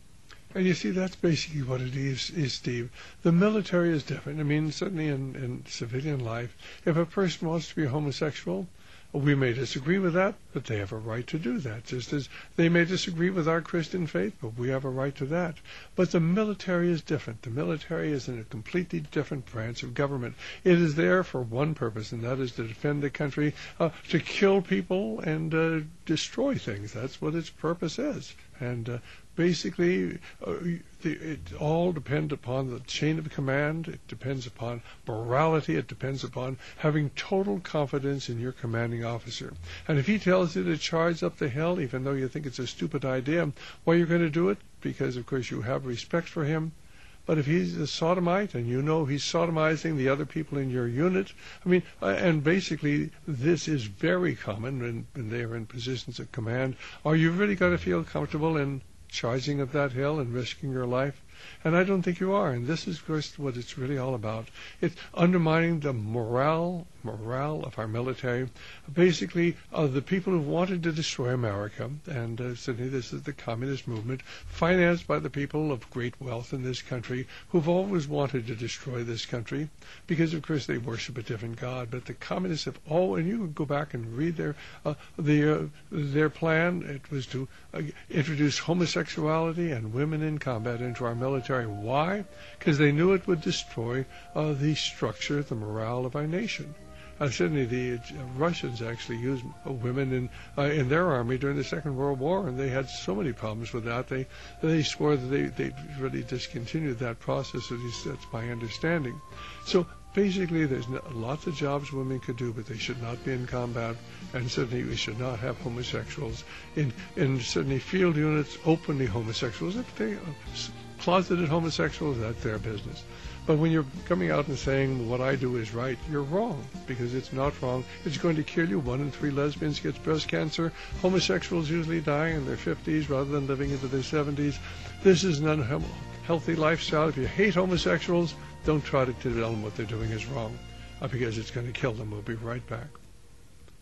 And you see, that's basically what it is, is, Steve. The military is different. I mean, certainly in, in civilian life, if a person wants to be homosexual, we may disagree with that, but they have a right to do that, just as they may disagree with our Christian faith, but we have a right to that. But the military is different. The military is in a completely different branch of government. It is there for one purpose, and that is to defend the country, uh, to kill people and uh, destroy things. That's what its purpose is. And uh, basically, uh, the, it all depends upon the chain of command. It depends upon morality. It depends upon having total confidence in your commanding officer. And if he tells you to charge up the hill, even though you think it's a stupid idea, well, you're going to do it because, of course, you have respect for him. But if he's a sodomite and you know he's sodomizing the other people in your unit, I mean, uh, and basically this is very common when, when they are in positions of command, are you really going to feel comfortable in charging up that hill and risking your life? And I don't think you are. And this is, of course, what it's really all about. It's undermining the morale, morale of our military. Basically, uh, the people who wanted to destroy America, and uh, certainly this is the communist movement, financed by the people of great wealth in this country, who've always wanted to destroy this country, because, of course, they worship a different God. But the communists have all, and you can go back and read their uh, the, uh, their plan. It was to uh, introduce homosexuality and women in combat into our military. Why? Because they knew it would destroy uh, the structure, the morale of our nation. Uh, certainly the uh, Russians actually used uh, women in uh, in their army during the Second World War, and they had so many problems with that. They they swore that they, they really discontinued that process, at least that's my understanding. So basically there's no, lots of jobs women could do, but they should not be in combat, and certainly we should not have homosexuals in, in certainly field units, openly homosexuals. If they uh, closeted homosexuals, that's their business. But when you're coming out and saying what I do is right, you're wrong, because it's not wrong. It's going to kill you. One in three lesbians gets breast cancer. Homosexuals usually die in their fifties rather than living into their seventies. This is an unhealthy lifestyle. If you hate homosexuals, don't try to tell them what they're doing is wrong, uh, because it's going to kill them. We'll be right back.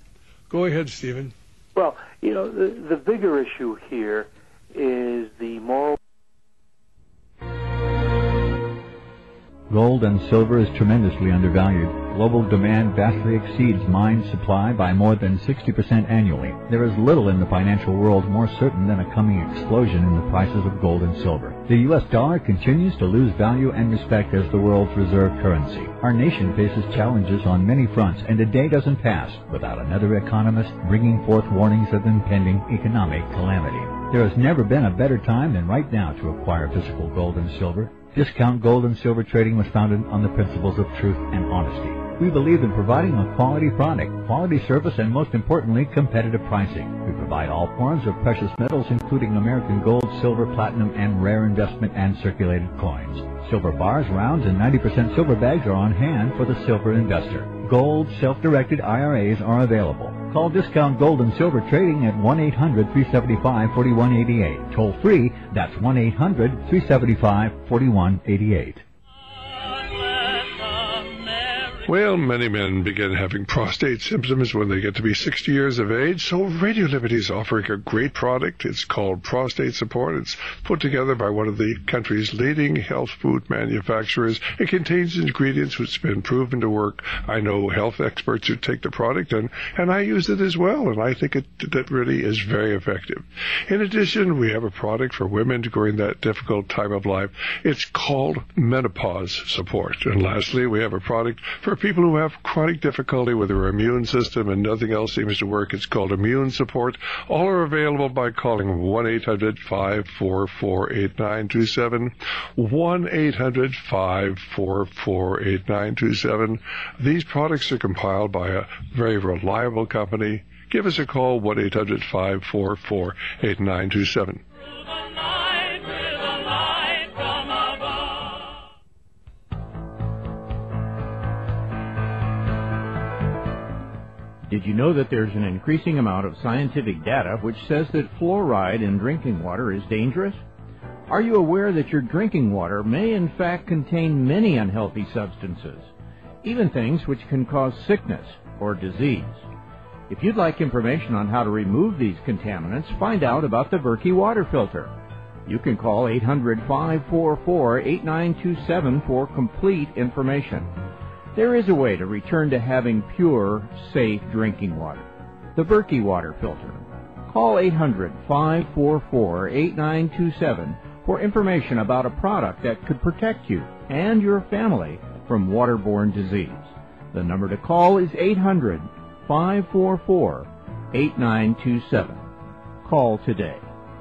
Go ahead, Stephen. Well, you know, the, the bigger issue here is the moral. Gold and silver is tremendously undervalued. Global demand vastly exceeds mine supply by more than sixty percent annually. There is little in the financial world more certain than a coming explosion in the prices of gold and silver. The U S dollar continues to lose value and respect as the world's reserve currency. Our nation faces challenges on many fronts, and a day doesn't pass without another economist bringing forth warnings of impending economic calamity. There has never been a better time than right now to acquire physical gold and silver. Discount Gold and Silver Trading was founded on the principles of truth and honesty. We believe in providing a quality product, quality service, and most importantly, competitive pricing. We provide all forms of precious metals, including American gold, silver, platinum, and rare investment and circulated coins. Silver bars, rounds, and ninety percent silver bags are on hand for the silver investor. Gold, self-directed I R As are available. Call Discount Gold and Silver Trading at one eight hundred, three seven five, four one eight eight. Toll free, that's one eight hundred, three seven five, four one eight eight. Well, many men begin having prostate symptoms when they get to be sixty years of age, so Radio Liberty is offering a great product. It's called Prostate Support. It's put together by one of the country's leading health food manufacturers. It contains ingredients which have been proven to work. I know health experts who take the product, and, and I use it as well, and I think it that really is very effective. In addition, we have a product for women during that difficult time of life. It's called Menopause Support. And lastly, we have a product for people who have chronic difficulty with their immune system and nothing else seems to work. It's called Immune Support. All are available by calling one eight hundred, five four four, eight nine two seven, one eight hundred, five four four, eight nine two seven. These products are compiled by a very reliable company. Give us a call, one eight hundred, five four four, eight nine two seven. Did you know that there's an increasing amount of scientific data which says that fluoride in drinking water is dangerous? Are you aware that your drinking water may in fact contain many unhealthy substances, even things which can cause sickness or disease? If you'd like information on how to remove these contaminants, find out about the Berkey water filter. You can call eight hundred, five four four, eight nine two seven for complete information. There is a way to return to having pure, safe drinking water. The Berkey water filter. Call eight hundred, five four four, eight nine two seven for information about a product that could protect you and your family from waterborne disease. The number to call is eight hundred, five four four, eight nine two seven. Call today.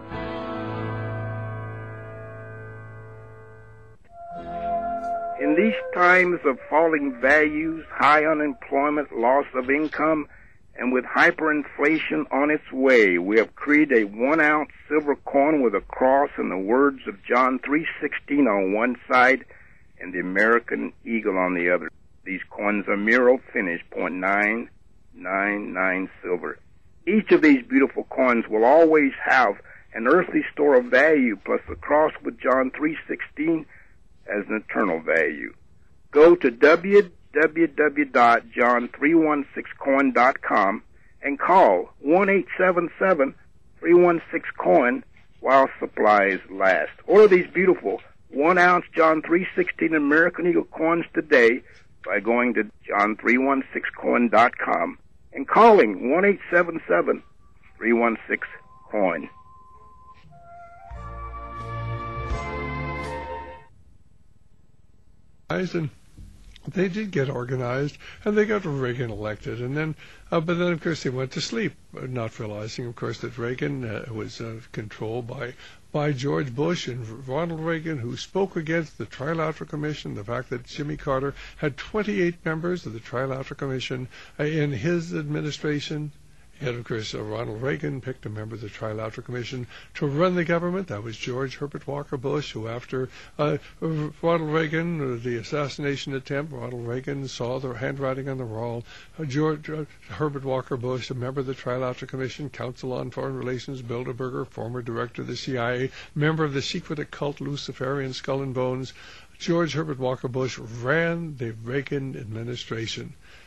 In these times of falling values, high unemployment, loss of income, and with hyperinflation on its way, we have created a one-ounce silver coin with a cross and the words of John three sixteen on one side and the American eagle on the other. These coins are Miro finished, point nine nine nine silver. Each of these beautiful coins will always have an earthly store of value plus the cross with John three sixteen as an eternal value. Go to w w w dot john three one six coin dot com and call one eight seven seven, three one six coin while supplies last. Order these beautiful one-ounce John three sixteen American Eagle coins today by going to john three one six coin dot com and calling one eight seven seven, three one six coin. And they did get organized, and they got Reagan elected, and then, uh, but then of course they went to sleep, not realizing, of course, that Reagan uh, was uh, controlled by by George Bush and Ronald Reagan, who spoke against the Trilateral Commission, the fact that Jimmy Carter had twenty-eight members of the Trilateral Commission uh, in his administration. And, of course, uh, Ronald Reagan picked a member of the Trilateral Commission to run the government. That was George Herbert Walker Bush, who after uh, Ronald Reagan, uh, the assassination attempt, Ronald Reagan saw the handwriting on the wall. Uh, George uh, Herbert Walker Bush, a member of the Trilateral Commission, Council on Foreign Relations, Bilderberger, former director of the C I A, member of the secret occult Luciferian Skull and Bones. George Herbert Walker Bush ran the Reagan administration.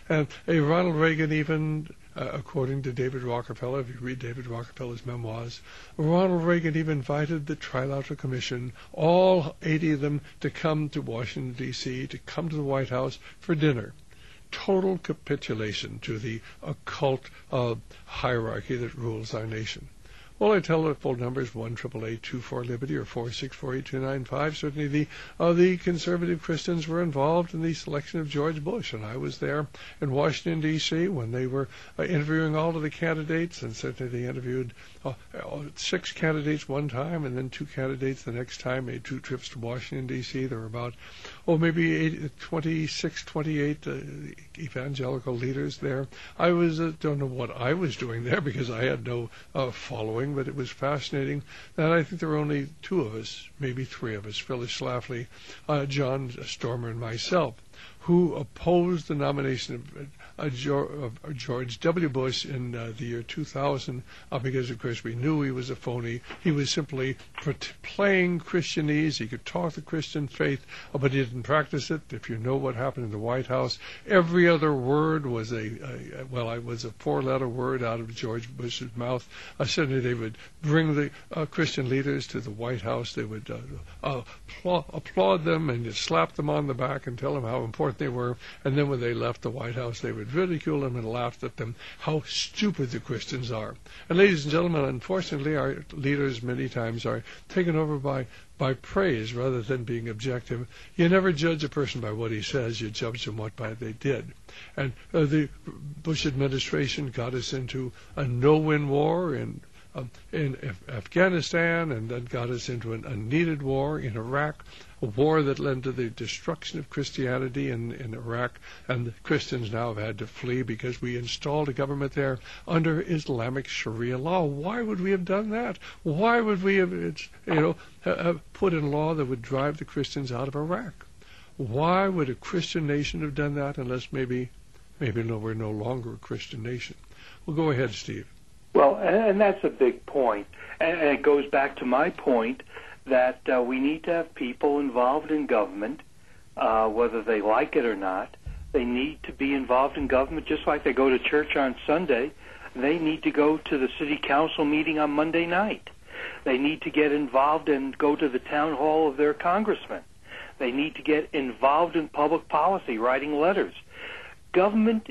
And a Ronald Reagan even, uh, according to David Rockefeller, if you read David Rockefeller's memoirs, Ronald Reagan even invited the Trilateral Commission, all eighty of them, to come to Washington, D C, to come to the White House for dinner. Total capitulation to the occult uh, hierarchy that rules our nation. Well, I telephone numbers one triple eight two four Liberty or four six four eight two nine five. Certainly, the uh, the conservative Christians were involved in the selection of George Bush, and I was there in Washington D C when they were uh, interviewing all of the candidates, and certainly they interviewed uh, six candidates one time, and then two candidates the next time. Made two trips to Washington D C. There were about oh maybe eight, twenty-six, twenty-eight uh, evangelical leaders there. I was uh, don't know what I was doing there because I had no uh, following. But it was fascinating that I think there were only two of us, maybe three of us, Phyllis Schlafly, uh, John Stormer, and myself, who opposed the nomination of, uh, of George W. Bush in uh, the year two thousand, uh, because, of course, we knew he was a phony. He was simply playing Christianese. He could talk the Christian faith, uh, but he didn't practice it. If you know what happened in the White House, every other word was a, a well, it was a four-letter word out of George Bush's mouth. Uh, certainly they would bring the uh, Christian leaders to the White House. They would uh, uh, applaud, applaud them and just slap them on the back and tell them how important they were, and then when they left the White House, they would ridicule them and laugh at them, how stupid the Christians are. And ladies and gentlemen, unfortunately, our leaders many times are taken over by, by praise rather than being objective. You never judge a person by what he says, you judge them what by they did. And uh, the Bush administration got us into a no-win war in Um, in Af- Afghanistan, and then got us into an unneeded war in Iraq, a war that led to the destruction of Christianity in, in Iraq, and the Christians now have had to flee because we installed a government there under Islamic Sharia law. Why would we have done that? Why would we have, it's, you know, have put in law that would drive the Christians out of Iraq? Why would a Christian nation have done that unless maybe, maybe no, we're no longer a Christian nation? Well, go ahead, Steve. Well, and that's a big point. And it goes back to my point that uh, we need to have people involved in government, uh, whether they like it or not. They need to be involved in government just like they go to church on Sunday. They need to go to the city council meeting on Monday night. They need to get involved and go to the town hall of their congressman. They need to get involved in public policy, writing letters. Government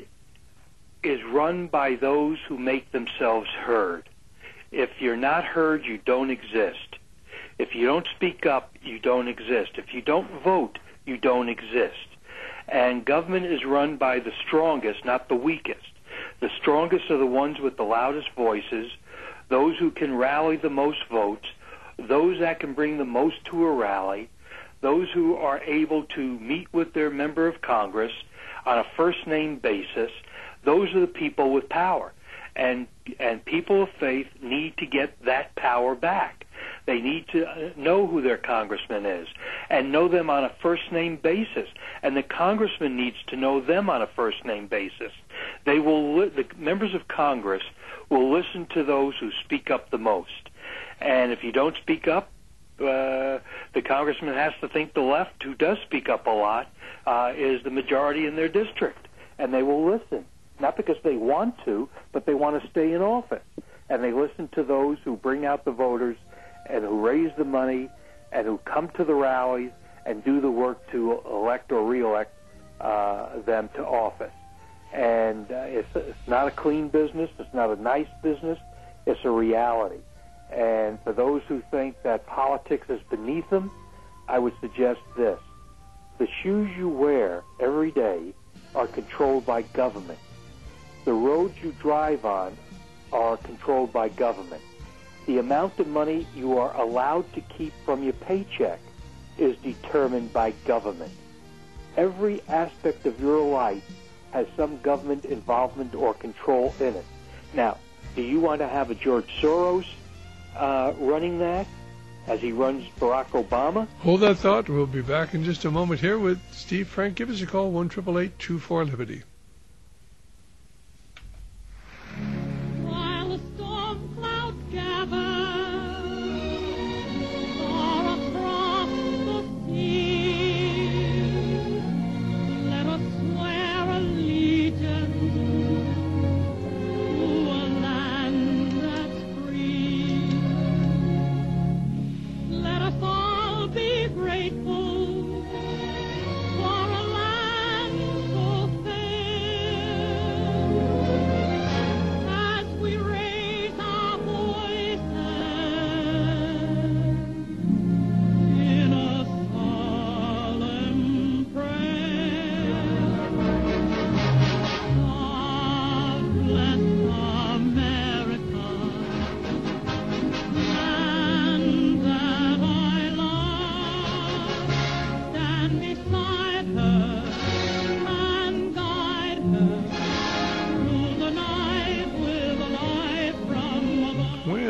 is run by those who make themselves heard. If you're not heard, you don't exist. If you don't speak up, you don't exist. If you don't vote, you don't exist. And government is run by the strongest, not the weakest. The strongest are the ones with the loudest voices, those who can rally the most votes, those that can bring the most to a rally, those who are able to meet with their member of Congress on a first-name basis. Those are the people with power, and and people of faith need to get that power back. They need to know who their congressman is and know them on a first-name basis, and the congressman needs to know them on a first-name basis. They will, li- the members of Congress will listen to those who speak up the most, and if you don't speak up, uh, the congressman has to think the left, who does speak up a lot, uh, is the majority in their district, and they will listen. Not because they want to, but they want to stay in office. And they listen to those who bring out the voters and who raise the money and who come to the rallies and do the work to elect or re-elect uh, them to office. And uh, it's, it's not a clean business. It's not a nice business. It's a reality. And for those who think that politics is beneath them, I would suggest this. The shoes you wear every day are controlled by government. The roads you drive on are controlled by government. The amount of money you are allowed to keep from your paycheck is determined by government. Every aspect of your life has some government involvement or control in it. Now, do you want to have a George Soros uh, running that as he runs Barack Obama? Hold that thought. We'll be back in just a moment here with Steve Frank. Give us a call, one eight eight eight, two four, Liberty. While the storm clouds gather far across the sea, let us swear allegiance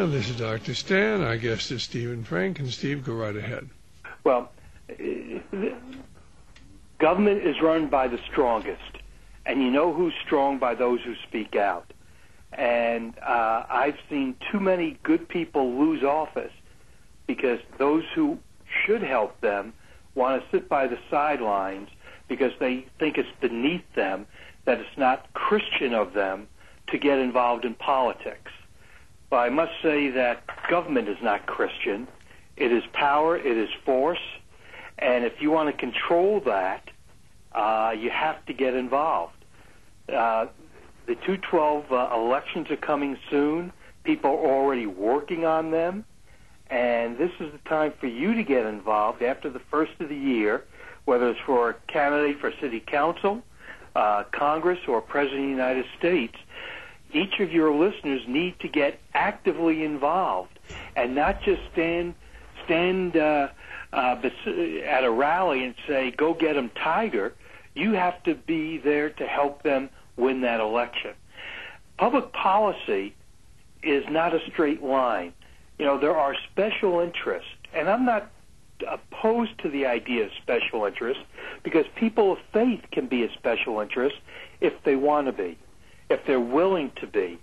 And this is Doctor Stan. Our guest is Stephen Frank. And Steve, go right ahead. Well, government is run by the strongest. And you know who's strong by those who speak out. And uh, I've seen too many good people lose office because those who should help them want to sit by the sidelines because they think it's beneath them, that it's not Christian of them to get involved in politics. But I must say that government is not Christian. It is power, it is force, and if you want to control that, uh, you have to get involved. Uh, the two twelve uh, elections are coming soon. People are already working on them, and this is the time for you to get involved after the first of the year, whether it's for a candidate for city council, uh, Congress, or President of the United States. Each of your listeners need to get actively involved and not just stand stand uh, uh, at a rally and say, go get 'em, Tiger. You have to be there to help them win that election. Public policy is not a straight line. You know, there are special interests, and I'm not opposed to the idea of special interests because people of faith can be a special interest if they want to be, if they're willing to be.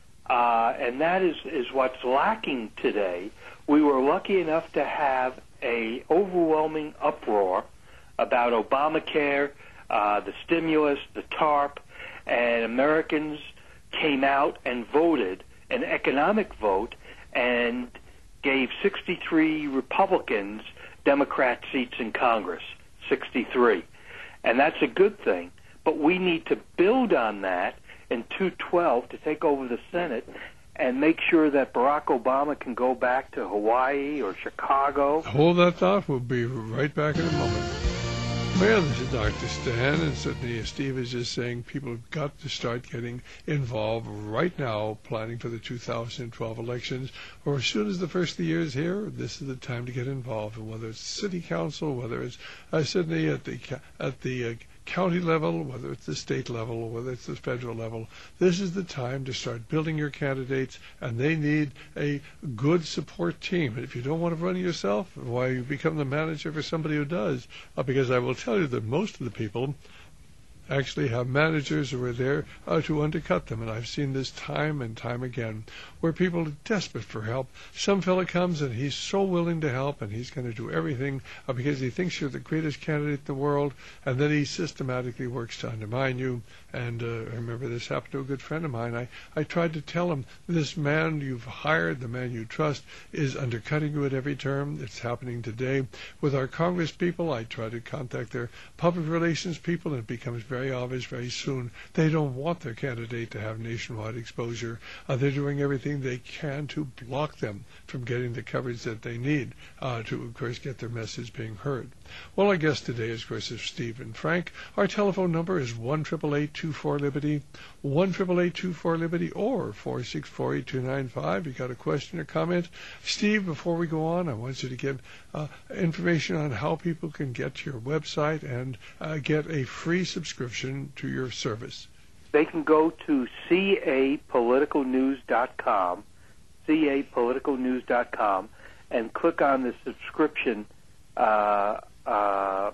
Uh, and that is, is what's lacking today. We were lucky enough to have a overwhelming uproar about Obamacare, uh, the stimulus, the TARP, and Americans came out and voted an economic vote and gave sixty-three Republicans Democrat seats in Congress, sixty-three. And that's a good thing. But we need to build on that in two twelve to take over the Senate and make sure that Barack Obama can go back to Hawaii or Chicago. Hold that thought. We'll be right back in a moment. Well, this is Doctor Stan, and certainly as Steve is just saying, people have got to start getting involved right now, planning for the two thousand twelve elections, or as soon as the first of the year is here, this is the time to get involved, and whether it's city council, whether it's uh, Sydney at the at the uh, county level, whether it's the state level, whether it's the federal level, this is the time to start building your candidates, and they need a good support team. And if you don't want to run it yourself, why, you become the manager for somebody who does. Uh, because I will tell you that most of the people actually have managers who are there uh, to undercut them. And I've seen this time and time again, where people are desperate for help. Some fella comes and he's so willing to help, and he's going to do everything uh, because he thinks you're the greatest candidate in the world, and then he systematically works to undermine you. And uh, I remember this happened to a good friend of mine. I, I tried to tell him, this man you've hired, the man you trust, is undercutting you at every term. It's happening today. With our Congress people, I try to contact their public relations people, and it becomes very obvious very soon they don't want their candidate to have nationwide exposure. Uh, they're doing everything they can to block them from getting the coverage that they need uh, to, of course, get their message being heard. Well, our guest today, of course, is Stephen Frank. Our telephone number is one eight eight eight, two four, Liberty, one eight eight eight, two four, Liberty, or four six four, eight two nine five. You got a question or comment? Steve, before we go on, I want you to give uh, information on how people can get to your website and uh, get a free subscription to your service. They can go to c a political news dot com, c a political news dot com, and click on the subscription uh, uh,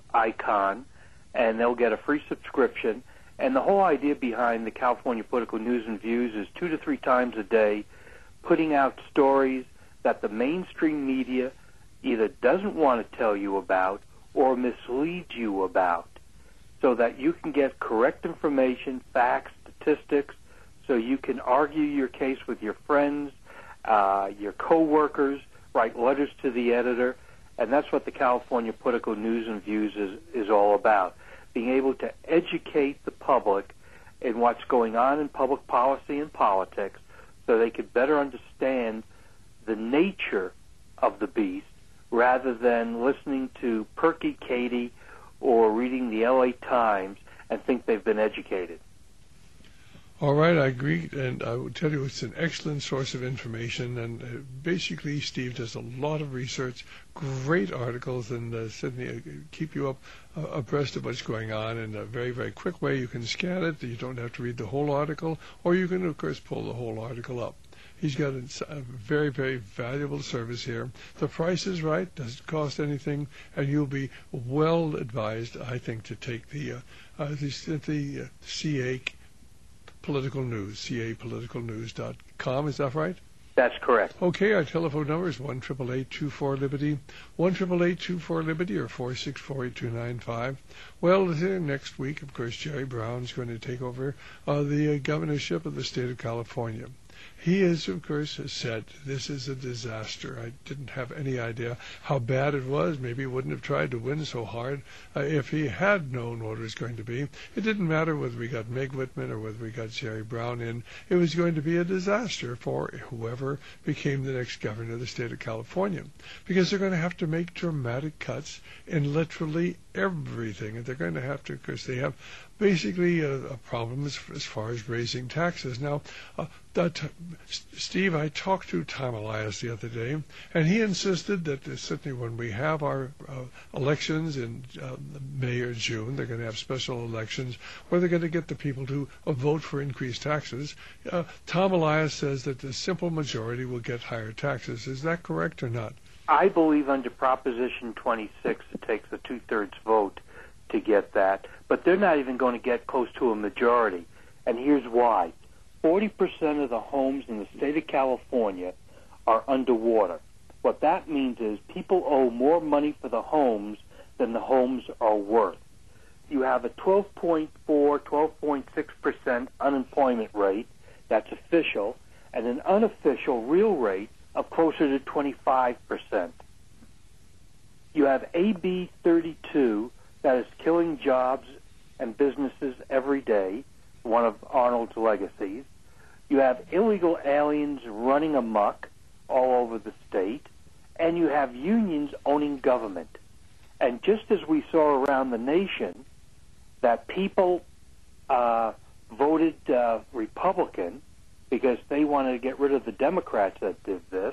icon, and they'll get a free subscription. And the whole idea behind the California Political News and Views is two to three times a day putting out stories that the mainstream media either doesn't want to tell you about or misleads you about, so that you can get correct information, facts, statistics, so you can argue your case with your friends, uh, your co-workers, write letters to the editor, and that's what the California Political News and Views is, is all about, being able to educate the public in what's going on in public policy and politics so they could better understand the nature of the beast rather than listening to Perky Katie or reading the L A Times and think they've been educated. All right, I agree, and I will tell you it's an excellent source of information, and uh, basically Steve does a lot of research, great articles, and uh, Sydney uh, keep you up uh, abreast of what's going on in a very, very quick way. You can scan it, you don't have to read the whole article, or you can, of course, pull the whole article up. He's got a, a very, very valuable service here. The price is right, doesn't cost anything, and you'll be well advised, I think, to take the uh, uh, the, the uh, C A Political News, C A political news dot com. Is that right? That's correct. Okay, our telephone number is one eight eight eight, two four, Liberty, one eight eight eight, two four, Liberty, or four six four, eight two nine five. Well, next week, of course, Jerry Brown's going to take over uh, the uh, governorship of the state of California. He has, of course, said this is a disaster. I didn't have any idea how bad it was. Maybe he wouldn't have tried to win so hard uh, if he had known what it was going to be. It didn't matter whether we got Meg Whitman or whether we got Jerry Brown in. It was going to be a disaster for whoever became the next governor of the state of California, because they're going to have to make dramatic cuts in literally everything. And they're going to have to, because they have basically a, a problem as, as far as raising taxes. Now, uh, that, Steve, I talked to Tom Elias the other day, and he insisted that uh, certainly when we have our uh, elections in uh, May or June, they're going to have special elections where they're going to get the people to uh, vote for increased taxes. Uh, Tom Elias says that the simple majority will get higher taxes. Is that correct or not? I believe under Proposition twenty-six it takes a two-thirds vote to get that, but they're not even going to get close to a majority. And here's why. forty percent of the homes in the state of California are underwater. What that means is people owe more money for the homes than the homes are worth. You have a twelve point four, twelve point six percent unemployment rate, that's official, and an unofficial real rate of closer to twenty-five percent. You have A B thirty-two, that is killing jobs and businesses every day, one of Arnold's legacies. You have illegal aliens running amok all over the state, and you have unions owning government. And just as we saw around the nation that people uh, voted uh, Republican because they wanted to get rid of the Democrats that did this,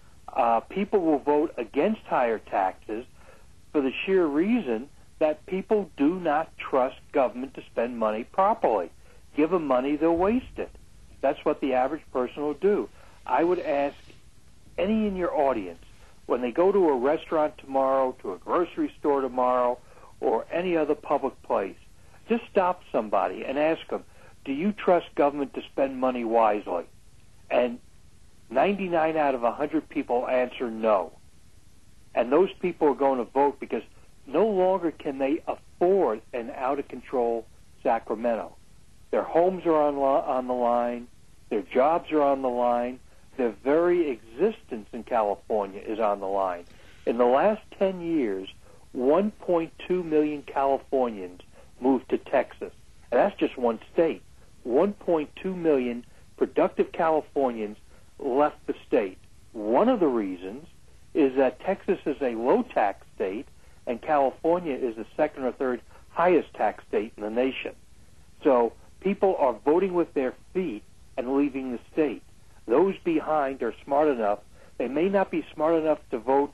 uh, people will vote against higher taxes for the sheer reason that people do not trust government to spend money properly. Give them money, they'll waste it. That's what the average person will do. I would ask any in your audience, when they go to a restaurant tomorrow, to a grocery store tomorrow, or any other public place, just stop somebody and ask them, do you trust government to spend money wisely? And ninety-nine out of one hundred people answer no. And those people are going to vote because no longer can they afford an out-of-control Sacramento. Their homes are on, lo- on the line. Their jobs are on the line. Their very existence in California is on the line. In the last ten years, one point two million Californians moved to Texas. And that's just one state. one point two million productive Californians left the state. One of the reasons is that Texas is a low-tax state, and California is the second or third highest tax state in the nation. So people are voting with their feet and leaving the state. Those behind are smart enough. They may not be smart enough to vote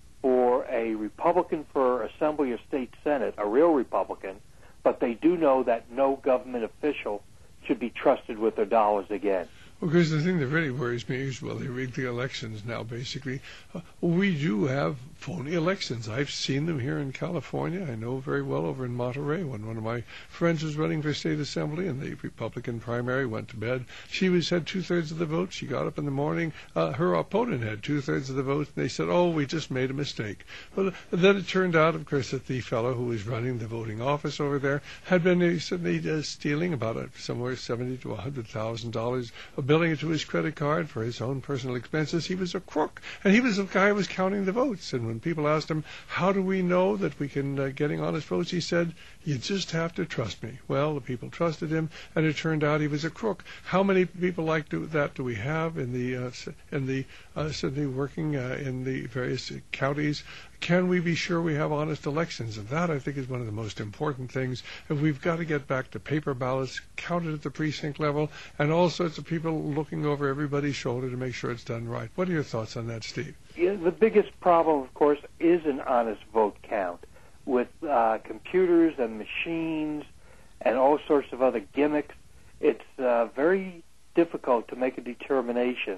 for a Republican for Assembly or State Senate, a real Republican, but they do know that no government official should be trusted with their dollars again. Well, because the thing that really worries me is, well, they rig the elections now, basically. Uh, we do have phony elections. I've seen them here in California. I know very well over in Monterey when one of my friends was running for state assembly and the Republican primary went to bed. She was had two-thirds of the vote. She got up in the morning. Uh, her opponent had two-thirds of the vote, and they said, oh, we just made a mistake. Well, then it turned out, of course, that the fellow who was running the voting office over there had been uh, suddenly uh, stealing about uh, somewhere seventy thousand to one hundred thousand dollars of billing it to his credit card for his own personal expenses. He was a crook, and he was the guy who was counting the votes. And when people asked him, how do we know that we can uh, getting honest votes, he said, you just have to trust me. Well, the people trusted him, and it turned out he was a crook. How many people like do, that do we have in the uh, in the uh, Sydney working uh, in the various counties? Can we be sure we have honest elections? And that, I think, is one of the most important things. And we've got to get back to paper ballots, counted at the precinct level, and all sorts of people looking over everybody's shoulder to make sure it's done right. What are your thoughts on that, Steve? Yeah, the biggest problem, of course, is an honest vote count. With uh, computers and machines and all sorts of other gimmicks, it's uh, very difficult to make a determination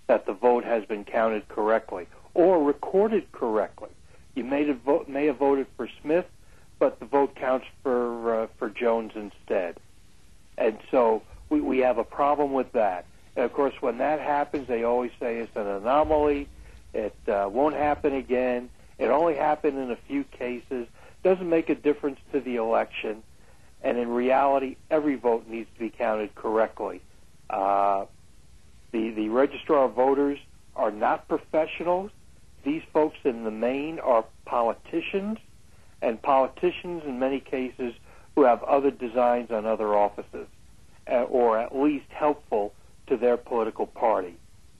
that the vote has been counted correctly or recorded correctly. You may have, vote, may have voted for Smith, but the vote counts for uh, for Jones instead. And so we, we have a problem with that. And, of course, when that happens, they always say it's an anomaly. It uh, won't happen again. It only happened in a few cases. Doesn't make a difference to the election. And in reality, every vote needs to be counted correctly. Uh, the, the registrar of voters are not professionals. These folks in the main are politicians, and politicians in many cases who have other designs on other offices, uh, or at least helpful to their political party.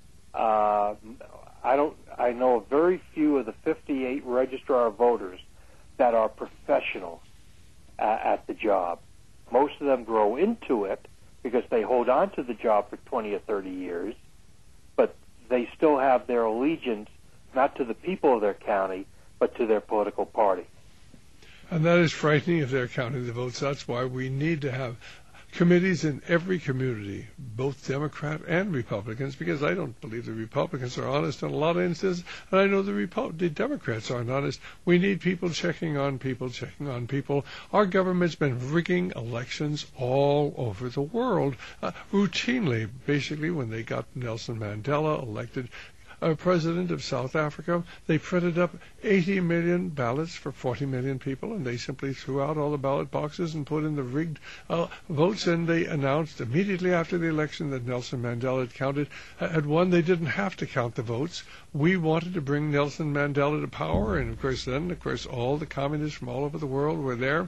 Uh, I don't. I know of very few of the fifty-eight registrar of voters that are professionals uh, at the job. Most of them grow into it because they hold on to the job for twenty or thirty years, but they still have their allegiance not to the people of their county, but to their political party. And that is frightening if they're counting the votes. That's why we need to have committees in every community, both Democrat and Republicans, because I don't believe the Republicans are honest in a lot of instances, and I know the, Repu- the Democrats aren't honest. We need people checking on people, checking on people. Our government's been rigging elections all over the world, uh, routinely. Basically, when they got Nelson Mandela elected Uh, president of South Africa, they printed up eighty million ballots for forty million people, and they simply threw out all the ballot boxes and put in the rigged uh, votes, and they announced immediately after the election that Nelson Mandela had counted, uh, had won. They didn't have to count the votes. We wanted to bring Nelson Mandela to power, and of course then, of course, all the communists from all over the world were there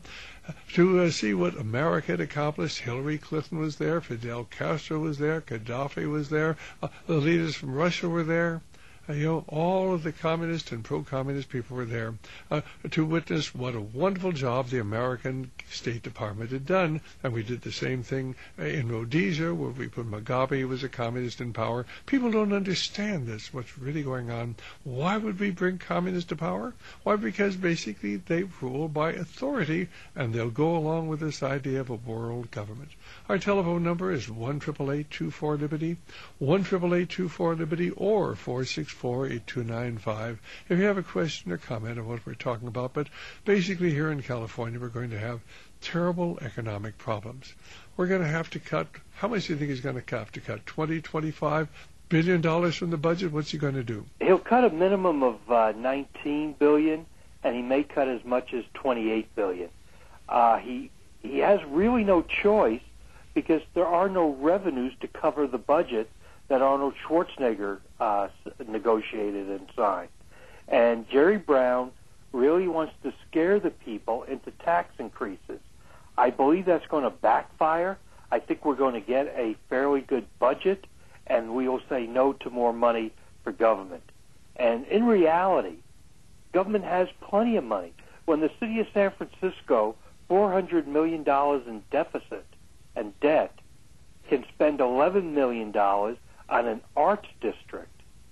to uh, see what America had accomplished. Hillary Clinton was there, Fidel Castro was there, Gaddafi was there, uh, the leaders from Russia were there. Uh, you know, all of the communist and pro-communist people were there uh, to witness what a wonderful job the American State Department had done. And we did the same thing uh, in Rhodesia, where we put Mugabe, who was a communist, in power. People don't understand this, what's really going on. Why would we bring communists to power? Why? Because basically they rule by authority, and they'll go along with this idea of a world government. Our telephone number is one eight eight eight, two four, liberty, one eight eight eight, two four, liberty, or four six four, eight two nine five if you have a question or comment on what we're talking about. But basically here in California, we're going to have terrible economic problems. We're going to have to cut, how much do you think he's going to have to cut? twenty, twenty-five billion dollars from the budget? What's he going to do? He'll cut a minimum of uh, nineteen billion dollars, and he may cut as much as twenty-eight billion dollars. Uh, he, he has really no choice because there are no revenues to cover the budget that Arnold Schwarzenegger uh, negotiated and signed. And Jerry Brown really wants to scare the people into tax increases. I believe that's going to backfire. I think we're going to get a fairly good budget, and we will say no to more money for government. And in reality, government has plenty of money. When the city of San Francisco, four hundred million dollars in deficit and debt, can spend eleven million dollars on an arts district.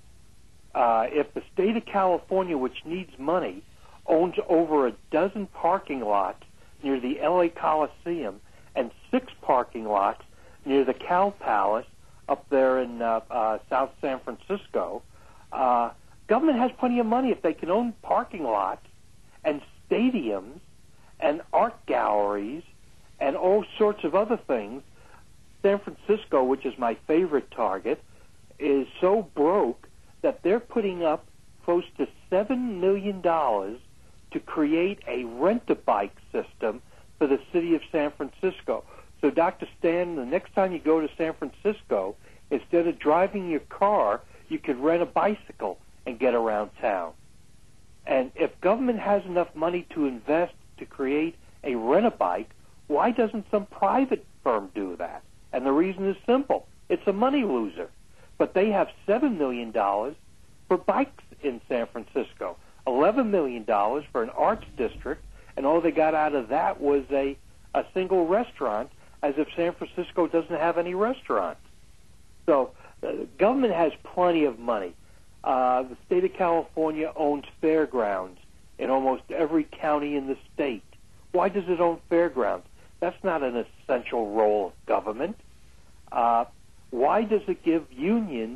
Uh, if the state of California, which needs money, owns over a dozen parking lots near the L A Coliseum and six parking lots near the Cal Palace up there in uh, uh, South San Francisco, uh, government has plenty of money. If they can own parking lots and stadiums and art galleries and all sorts of other things, San Francisco, which is my favorite target, is so broke that they're putting up close to seven million dollars to create a rent-a-bike system for the city of San Francisco. So, Doctor Stan, the next time you go to San Francisco, instead of driving your car, you could rent a bicycle and get around town. And if government has enough money to invest to create a rent-a-bike, why doesn't some private firm do that? And the reason is simple. It's a money loser. But they have seven million dollars for bikes in San Francisco, eleven million dollars for an arts district, and all they got out of that was a, a single restaurant, as if San Francisco doesn't have any restaurants. So uh, government has plenty of money. Uh, the state of California owns fairgrounds in almost every county in the state. Why does it own fairgrounds? That's not an essential role of government. Uh, why does it give unions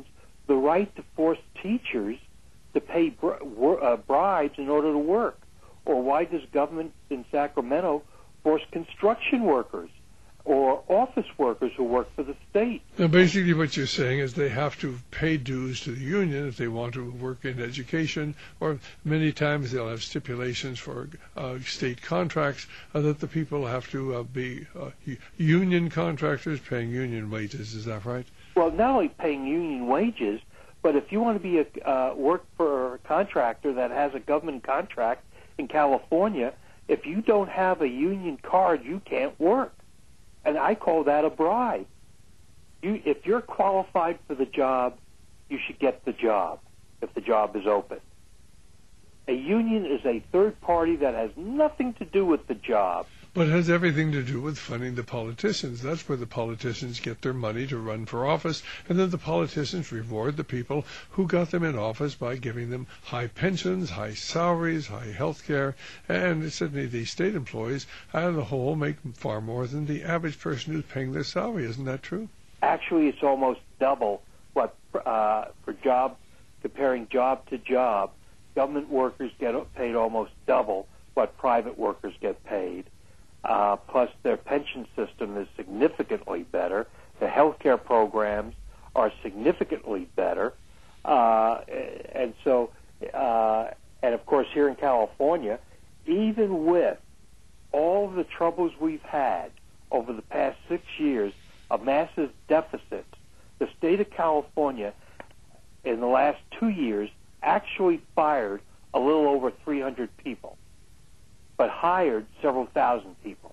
the right to force teachers to pay bri- wor- uh, bribes in order to work? Or why does government in Sacramento force construction workers or office workers who work for the state? Now, basically what you're saying is they have to pay dues to the union if they want to work in education, or many times they'll have stipulations for uh, state contracts uh, that the people have to uh, be uh, union contractors paying union wages. Is that right? Well, not only paying union wages, but if you want to be a uh, work for a contractor that has a government contract in California, if you don't have a union card, you can't work. And I call that a bribe. You, if you're qualified for the job, you should get the job if the job is open. A union is a third party that has nothing to do with the job. But it has everything to do with funding the politicians. That's where the politicians get their money to run for office, and then the politicians reward the people who got them in office by giving them high pensions, high salaries, high health care, and certainly the state employees, on the whole, make far more than the average person who's paying their salary. Isn't that true? Actually, it's almost double what, uh, for job, comparing job to job, government workers get paid almost double what private workers get paid. Uh, plus, their pension system is significantly better. The health care programs are significantly better. Uh, and so, uh, and of course, here in California, even with all of the troubles we've had over the past six years, a massive deficit, the state of California in the last two years actually fired a little over three hundred people, but hired several thousand people.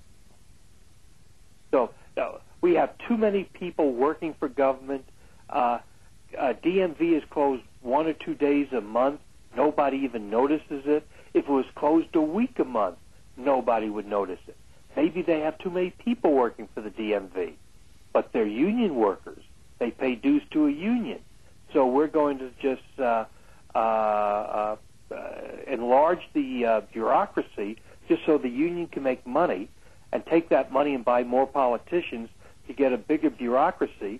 So uh, we have too many people working for government. Uh, uh, D M V is closed one or two days a month. Nobody even notices it. If it was closed a week a month, nobody would notice it. Maybe they have too many people working for the D M V, but they're union workers. They pay dues to a union. So we're going to just uh, uh, uh, uh, enlarge the uh, bureaucracy just so the union can make money and take that money and buy more politicians to get a bigger bureaucracy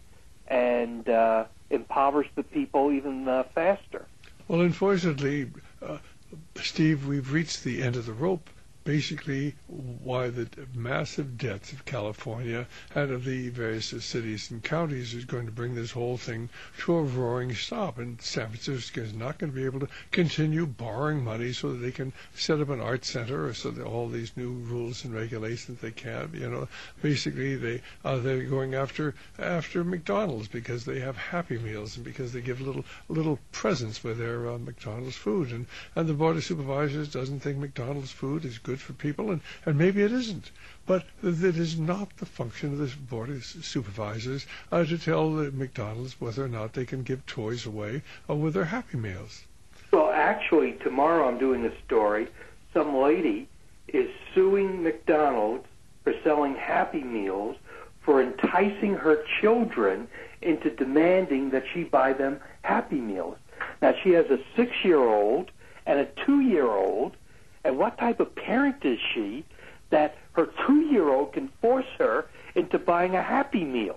and uh, impoverish the people even uh, faster. Well, unfortunately, uh, Steve, we've reached the end of the rope. Basically, why the massive debts of California and of the various cities and counties is going to bring this whole thing to a roaring stop. And San Francisco is not going to be able to continue borrowing money so that they can set up an art center, or so that all these new rules and regulations they can't. You know, basically they uh, they're going after after McDonald's because they have Happy Meals and because they give little little presents with their uh, McDonald's food. And and the Board of Supervisors doesn't think McDonald's food is good for people, and, and maybe it isn't. But it is not the function of the Board of Supervisors uh, to tell the McDonald's whether or not they can give toys away uh, with their Happy Meals. Well, actually, tomorrow I'm doing a story. Some lady is suing McDonald's for selling Happy Meals for enticing her children into demanding that she buy them Happy Meals. Now, she has a six-year-old and a two-year-old. And what type of parent is she that her two-year-old can force her into buying a Happy Meal?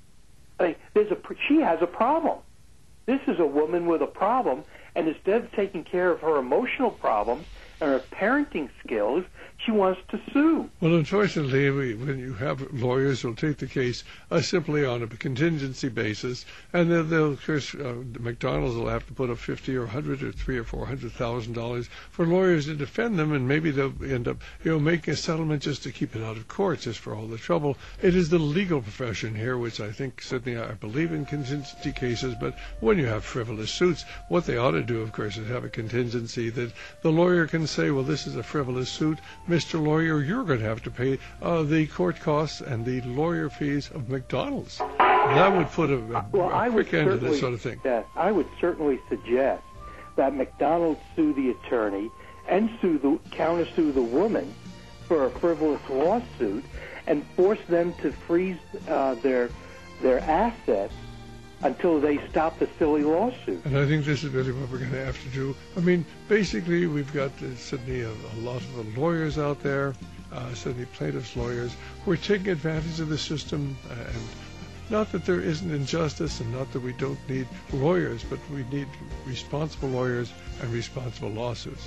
I mean, there's a, she has a problem. This is a woman with a problem, and instead of taking care of her emotional problems and her parenting skills, she wants to sue. Well, unfortunately, we, when you have lawyers who'll take the case uh, simply on a contingency basis, and then they'll, of course, uh, McDonald's will have to put up fifty or hundred or three or four hundred thousand dollars for lawyers to defend them, and maybe they'll end up, you know, making a settlement just to keep it out of court, just for all the trouble. It is the legal profession here, which I think certainly I believe in contingency cases, but when you have frivolous suits, what they ought to do, of course, is have a contingency that the lawyer can say, well, this is a frivolous suit. Mister Lawyer, you're going to have to pay uh, the court costs and the lawyer fees of McDonald's. That would put a, a, well, a quick end to this sort of thing. Yes, I would certainly suggest that McDonald's sue the attorney and sue the countersue the woman for a frivolous lawsuit and force them to freeze uh, their their assets until they stop the silly lawsuit. And I think this is really what we're going to have to do. I mean, basically, we've got uh, certainly a, a lot of the lawyers out there, uh, certainly plaintiffs' lawyers, who are taking advantage of the system uh, and Not that there isn't injustice and not that we don't need lawyers, but we need responsible lawyers and responsible lawsuits.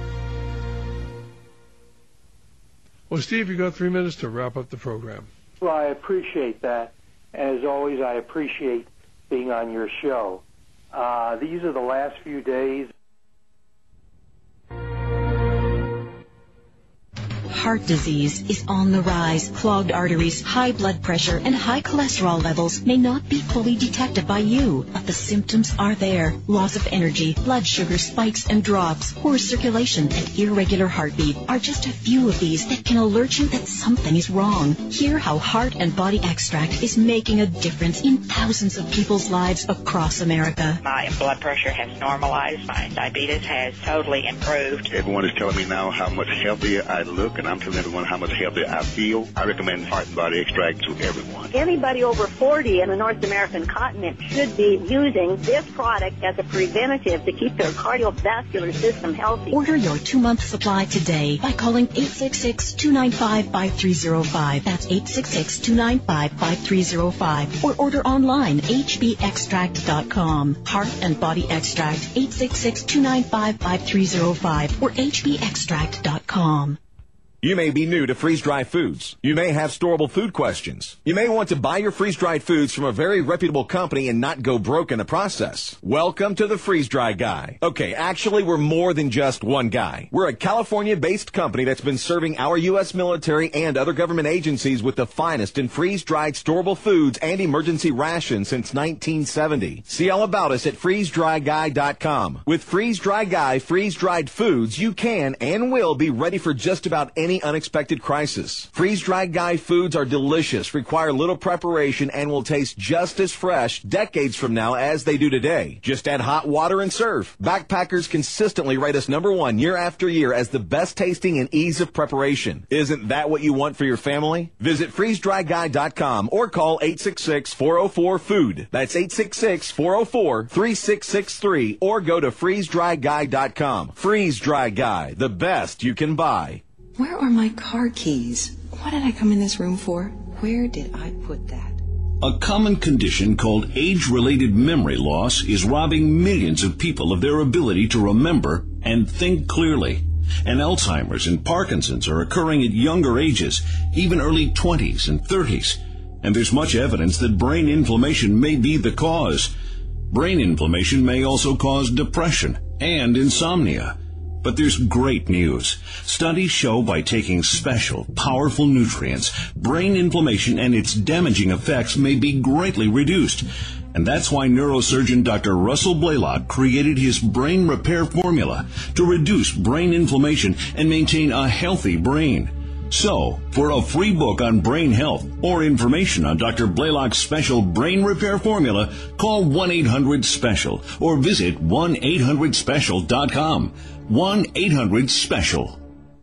Well, Steve, you got three minutes to wrap up the program. Well, I appreciate that. As always, I appreciate being on your show. Uh, these are the last few days. Heart disease is on the rise. Clogged arteries, high blood pressure, and high cholesterol levels may not be fully detected by you, but the symptoms are there. Loss of energy, blood sugar spikes and drops, poor circulation, and irregular heartbeat are just a few of these that can alert you that something is wrong. Hear how Heart and Body Extract is making a difference in thousands of people's lives across America. My blood pressure has normalized. My diabetes has totally improved. Everyone is telling me now how much healthier I look, and I'm telling everyone how much healthier I feel. I recommend Heart and Body Extract to everyone. Anybody over forty in the North American continent should be using this product as a preventative to keep their cardiovascular system healthy. Order your two-month supply today by calling eight six six, two nine five, five three zero five. That's eight six six, two nine five, five three zero five. Or order online, h b extract dot com. Heart and Body Extract, eight six six, two nine five, five three zero five or h b extract dot com. You may be new to freeze-dried foods. You may have storable food questions. You may want to buy your freeze-dried foods from a very reputable company and not go broke in the process. Welcome to the Freeze-Dry Guy. Okay, actually, we're more than just one guy. We're a California-based company that's been serving our U S military and other government agencies with the finest in freeze-dried storable foods and emergency rations since nineteen seventy. See all about us at freeze dry guy dot com. With Freeze-Dry Guy freeze-dried foods, you can and will be ready for just about any unexpected crisis. Freeze-Dried Guy foods are delicious, require little preparation, and will taste just as fresh decades from now as they do today. Just add hot water and serve. Backpackers consistently rate us number one year after year as the best tasting and ease of preparation. Isn't that what you want for your family? Visit freeze dry guy dot com or call eight six six, four oh four, food. That's eight six six, four oh four, three six six three or go to freeze dry guy dot com. Freeze-Dry Guy, the best you can buy. Where are my car keys? What did I come in this room for? Where did I put that? A common condition called age-related memory loss is robbing millions of people of their ability to remember and think clearly. And Alzheimer's and Parkinson's are occurring at younger ages, even early twenties and thirties. And there's much evidence that brain inflammation may be the cause. Brain inflammation may also cause depression and insomnia. But there's great news. Studies show by taking special, powerful nutrients, brain inflammation and its damaging effects may be greatly reduced. And that's why neurosurgeon Doctor Russell Blaylock created his brain repair formula to reduce brain inflammation and maintain a healthy brain. So, for a free book on brain health or information on Doctor Blaylock's special brain repair formula, call one eight hundred special or visit one eight hundred special dot com. one eight hundred special.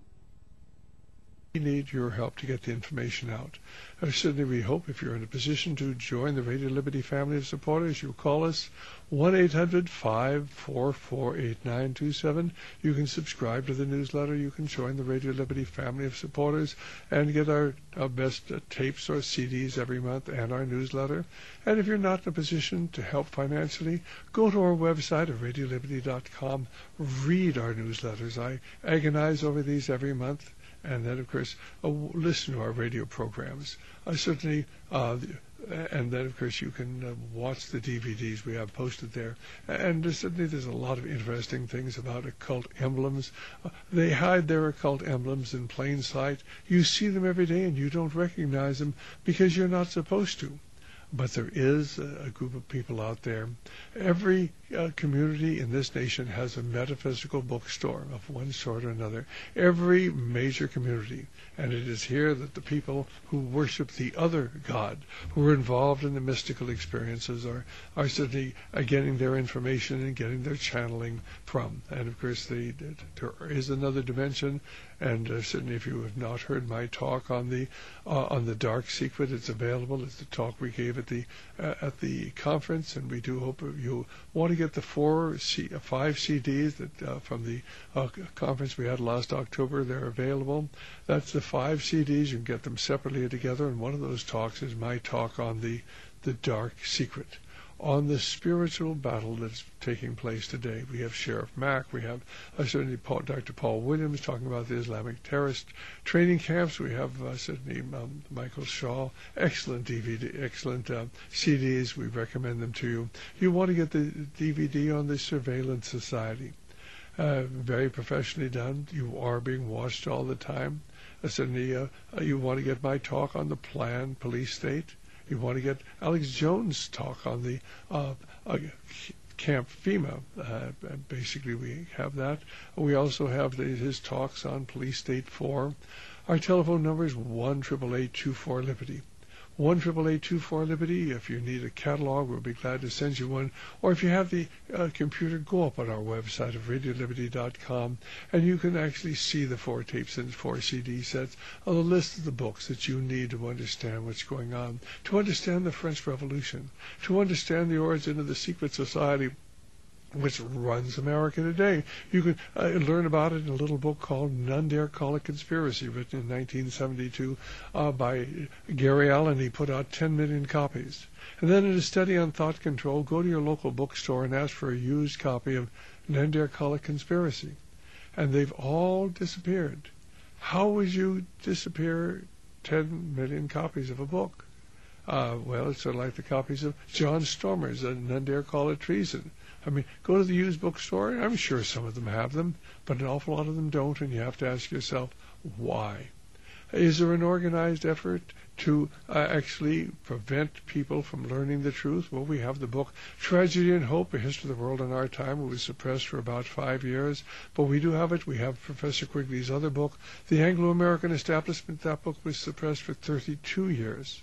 We need your help to get the information out. Uh, certainly we hope if you're in a position to join the Radio Liberty family of supporters, you'll call us one eight hundred, five four four, eight nine two seven. You can subscribe to the newsletter. You can join the Radio Liberty family of supporters and get our, our best uh, tapes or C Ds every month and our newsletter. And if you're not in a position to help financially, go to our website at radio liberty dot com. Read our newsletters. I agonize over these every month. And then, of course, uh, listen to our radio programs. I certainly, uh, and then, of course, you can uh, watch the D V Ds we have posted there. And uh, certainly there's a lot of interesting things about occult emblems. Uh, they hide their occult emblems in plain sight. You see them every day and you don't recognize them because you're not supposed to. But there is a, a group of people out there. Every uh, community in this nation has a metaphysical bookstore of one sort or another. Every major community. And it is here that the people who worship the other God, who are involved in the mystical experiences, are, are certainly uh, getting their information and getting their channeling from. And, of course, the, there is another dimension. And uh, certainly if you have not heard my talk on the uh, on the Dark Secret, it's available. It's the talk we gave at the uh, at the conference, and we do hope you want to get the four, C, five C Ds that uh, from the uh, conference we had last October. They're available. That's the five C Ds. You can get them separately or together, and one of those talks is my talk on the The Dark Secret, on the spiritual battle that's taking place today. We have Sheriff Mack, we have uh, certainly Paul, Doctor Paul Williams talking about the Islamic terrorist training camps. We have uh, certainly um, Michael Shaw, excellent D V D, excellent uh, C Ds. We recommend them to you. You want to get the D V D on the Surveillance Society. Uh, very professionally done. You are being watched all the time. Uh, certainly uh, uh, you want to get my talk on the planned police state. You want to get Alex Jones' talk on the uh, uh, Camp FEMA. Uh, basically, we have that. We also have the, his talks on Police State four. Our telephone number is one eight eight eight, two four, Liberty. one eight eight eight, two four, Liberty. If you need a catalog, we'll be glad to send you one. Or if you have the uh, computer, go up on our website of radio liberty dot com, and you can actually see the four tapes and four C D sets, a list of the books that you need to understand what's going on, to understand the French Revolution, to understand the origin of the secret society which runs America today. You can uh, learn about it in a little book called None Dare Call It Conspiracy, written in nineteen seventy-two uh, by Gary Allen. He put out ten million copies. And then in a study on thought control, go to your local bookstore and ask for a used copy of None Dare Call It Conspiracy. And they've all disappeared. How would you disappear ten million copies of a book? Uh, well, it's sort of like the copies of John Stormer's uh, None Dare Call It Treason. I mean, go to the used bookstore. I'm sure some of them have them, but an awful lot of them don't, and you have to ask yourself, why? Is there an organized effort to uh, actually prevent people from learning the truth? Well, we have the book Tragedy and Hope, A History of the World in Our Time. It was suppressed for about five years, but we do have it. We have Professor Quigley's other book, The Anglo-American Establishment. That book was suppressed for thirty-two years.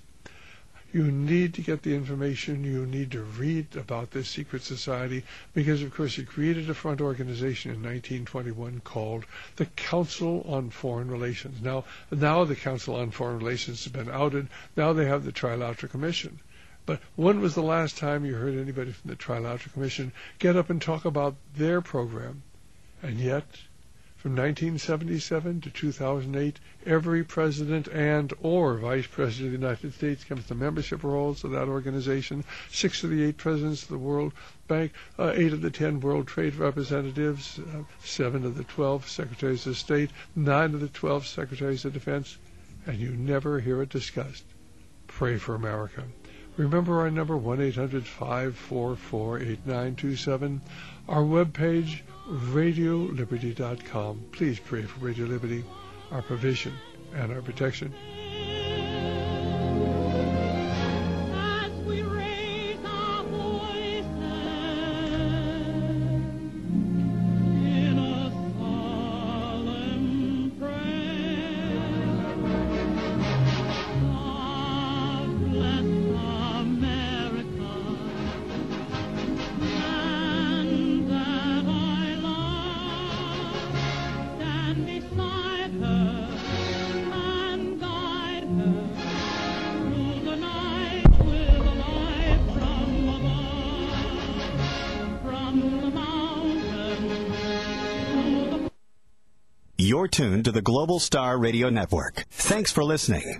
You need to get the information. You need to read about this secret society because, of course, it created a front organization in nineteen twenty-one called the Council on Foreign Relations. Now, now the Council on Foreign Relations has been outed. Now they have the Trilateral Commission. But when was the last time you heard anybody from the Trilateral Commission get up and talk about their program? And yet, from nineteen seventy-seven to two thousand eight, every president and or vice president of the United States comes to membership rolls of that organization. Six of the eight presidents of the World Bank, uh, eight of the ten World Trade Representatives, uh, seven of the twelve secretaries of state, nine of the twelve secretaries of defense, and you never hear it discussed. Pray for America. Remember our number, one eight hundred, five four four, eight nine two seven. Our webpage, radio liberty dot com. Please pray for Radio Liberty, our provision and our protection. You're tuned to the Global Star Radio Network. Thanks for listening.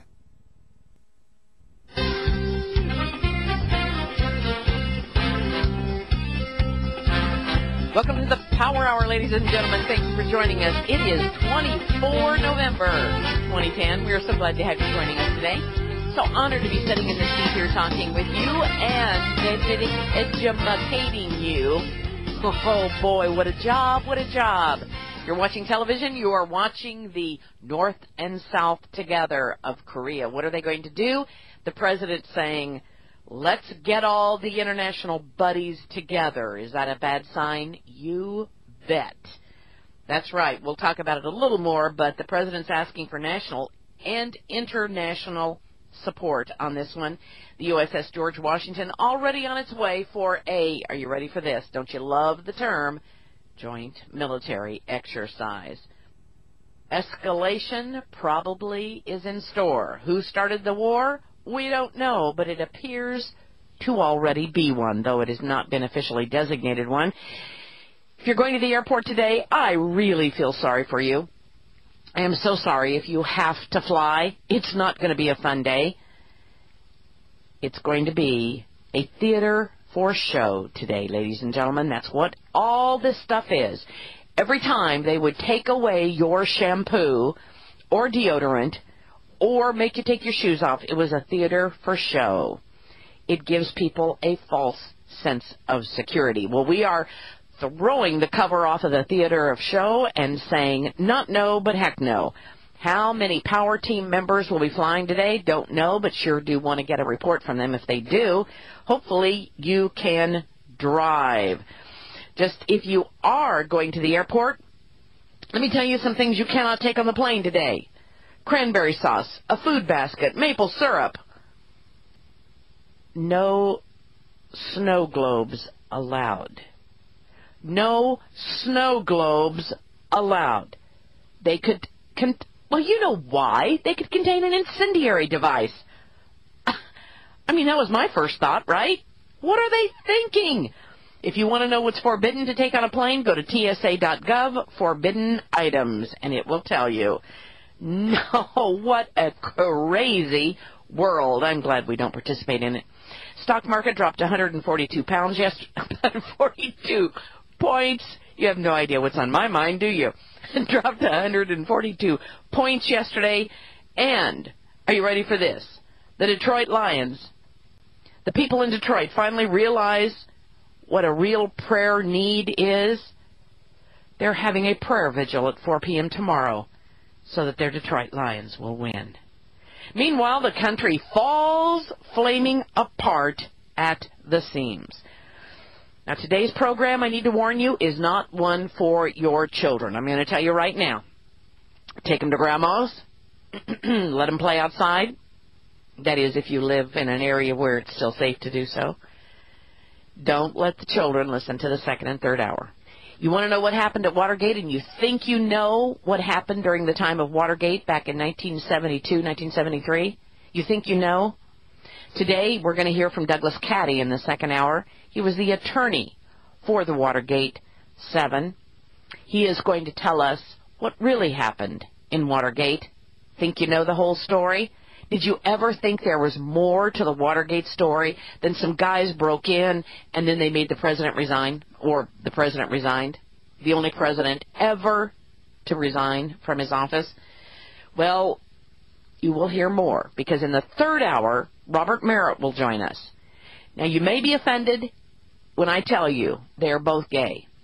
Welcome to the Power Hour, ladies and gentlemen. Thank you for joining us. It is the twenty-fourth of November, twenty ten. We are so glad to have you joining us today. So honored to be sitting in the seat here talking with you and educating you. Oh, boy, what a job, what a job. You're watching television. You are watching the North and South together of Korea. What are they going to do? The president saying, let's get all the international buddies together. Is that a bad sign? You bet. That's right. We'll talk about it a little more, but the president's asking for national and international support on this one. The U S S George Washington already on its way for a, are you ready for this? Don't you love the term? Joint military exercise. Escalation probably is in store. Who started the war? We don't know, but it appears to already be one, though it has not been officially designated one. If you're going to the airport today, I really feel sorry for you. I am so sorry if you have to fly. It's not going to be a fun day. It's going to be a theater for show today, ladies and gentlemen. That's what all this stuff is. Every time they would take away your shampoo or deodorant or make you take your shoes off, it was a theater for show. It gives people a false sense of security. Well, we are throwing the cover off of the theater of show and saying, not no, but heck no. How many power team members will be flying today? Don't know, but sure do want to get a report from them if they do. Hopefully you can drive. Just if you are going to the airport, let me tell you some things you cannot take on the plane today. Cranberry sauce, a food basket, maple syrup. No snow globes allowed. No snow globes allowed. They could, con- well, you know why. They could contain an incendiary device. I mean, that was my first thought, right? What are they thinking? If you want to know what's forbidden to take on a plane, go to T S A dot gov, forbidden items, and it will tell you. No, what a crazy world. I'm glad we don't participate in it. Stock market dropped one hundred forty-two pounds yesterday. one hundred forty-two points. You have no idea what's on my mind, do you? Dropped one hundred forty-two points yesterday. And, are you ready for this? The Detroit Lions, the people in Detroit finally realize what a real prayer need is. They're having a prayer vigil at four p.m. tomorrow so that their Detroit Lions will win. Meanwhile, the country falls flaming apart at the seams. Now, today's program, I need to warn you, is not one for your children. I'm going to tell you right now. Take them to Grandma's. Let them play outside. That is, if you live in an area where it's still safe to do so. Don't let the children listen to the second and third hour. You want to know what happened at Watergate, and you think you know what happened during the time of Watergate back in nineteen seventy-two, nineteen seventy-three? You think you know? Today, we're going to hear from Douglas Caddy in the second hour. He was the attorney for the Watergate seven. He is going to tell us what really happened in Watergate. Think you know the whole story? Did you ever think there was more to the Watergate story than some guys broke in and then they made the president resign, or the president resigned? The only president ever to resign from his office? Well, you will hear more, because in the third hour, Robert Merritt will join us. Now, you may be offended when I tell you they are both gay.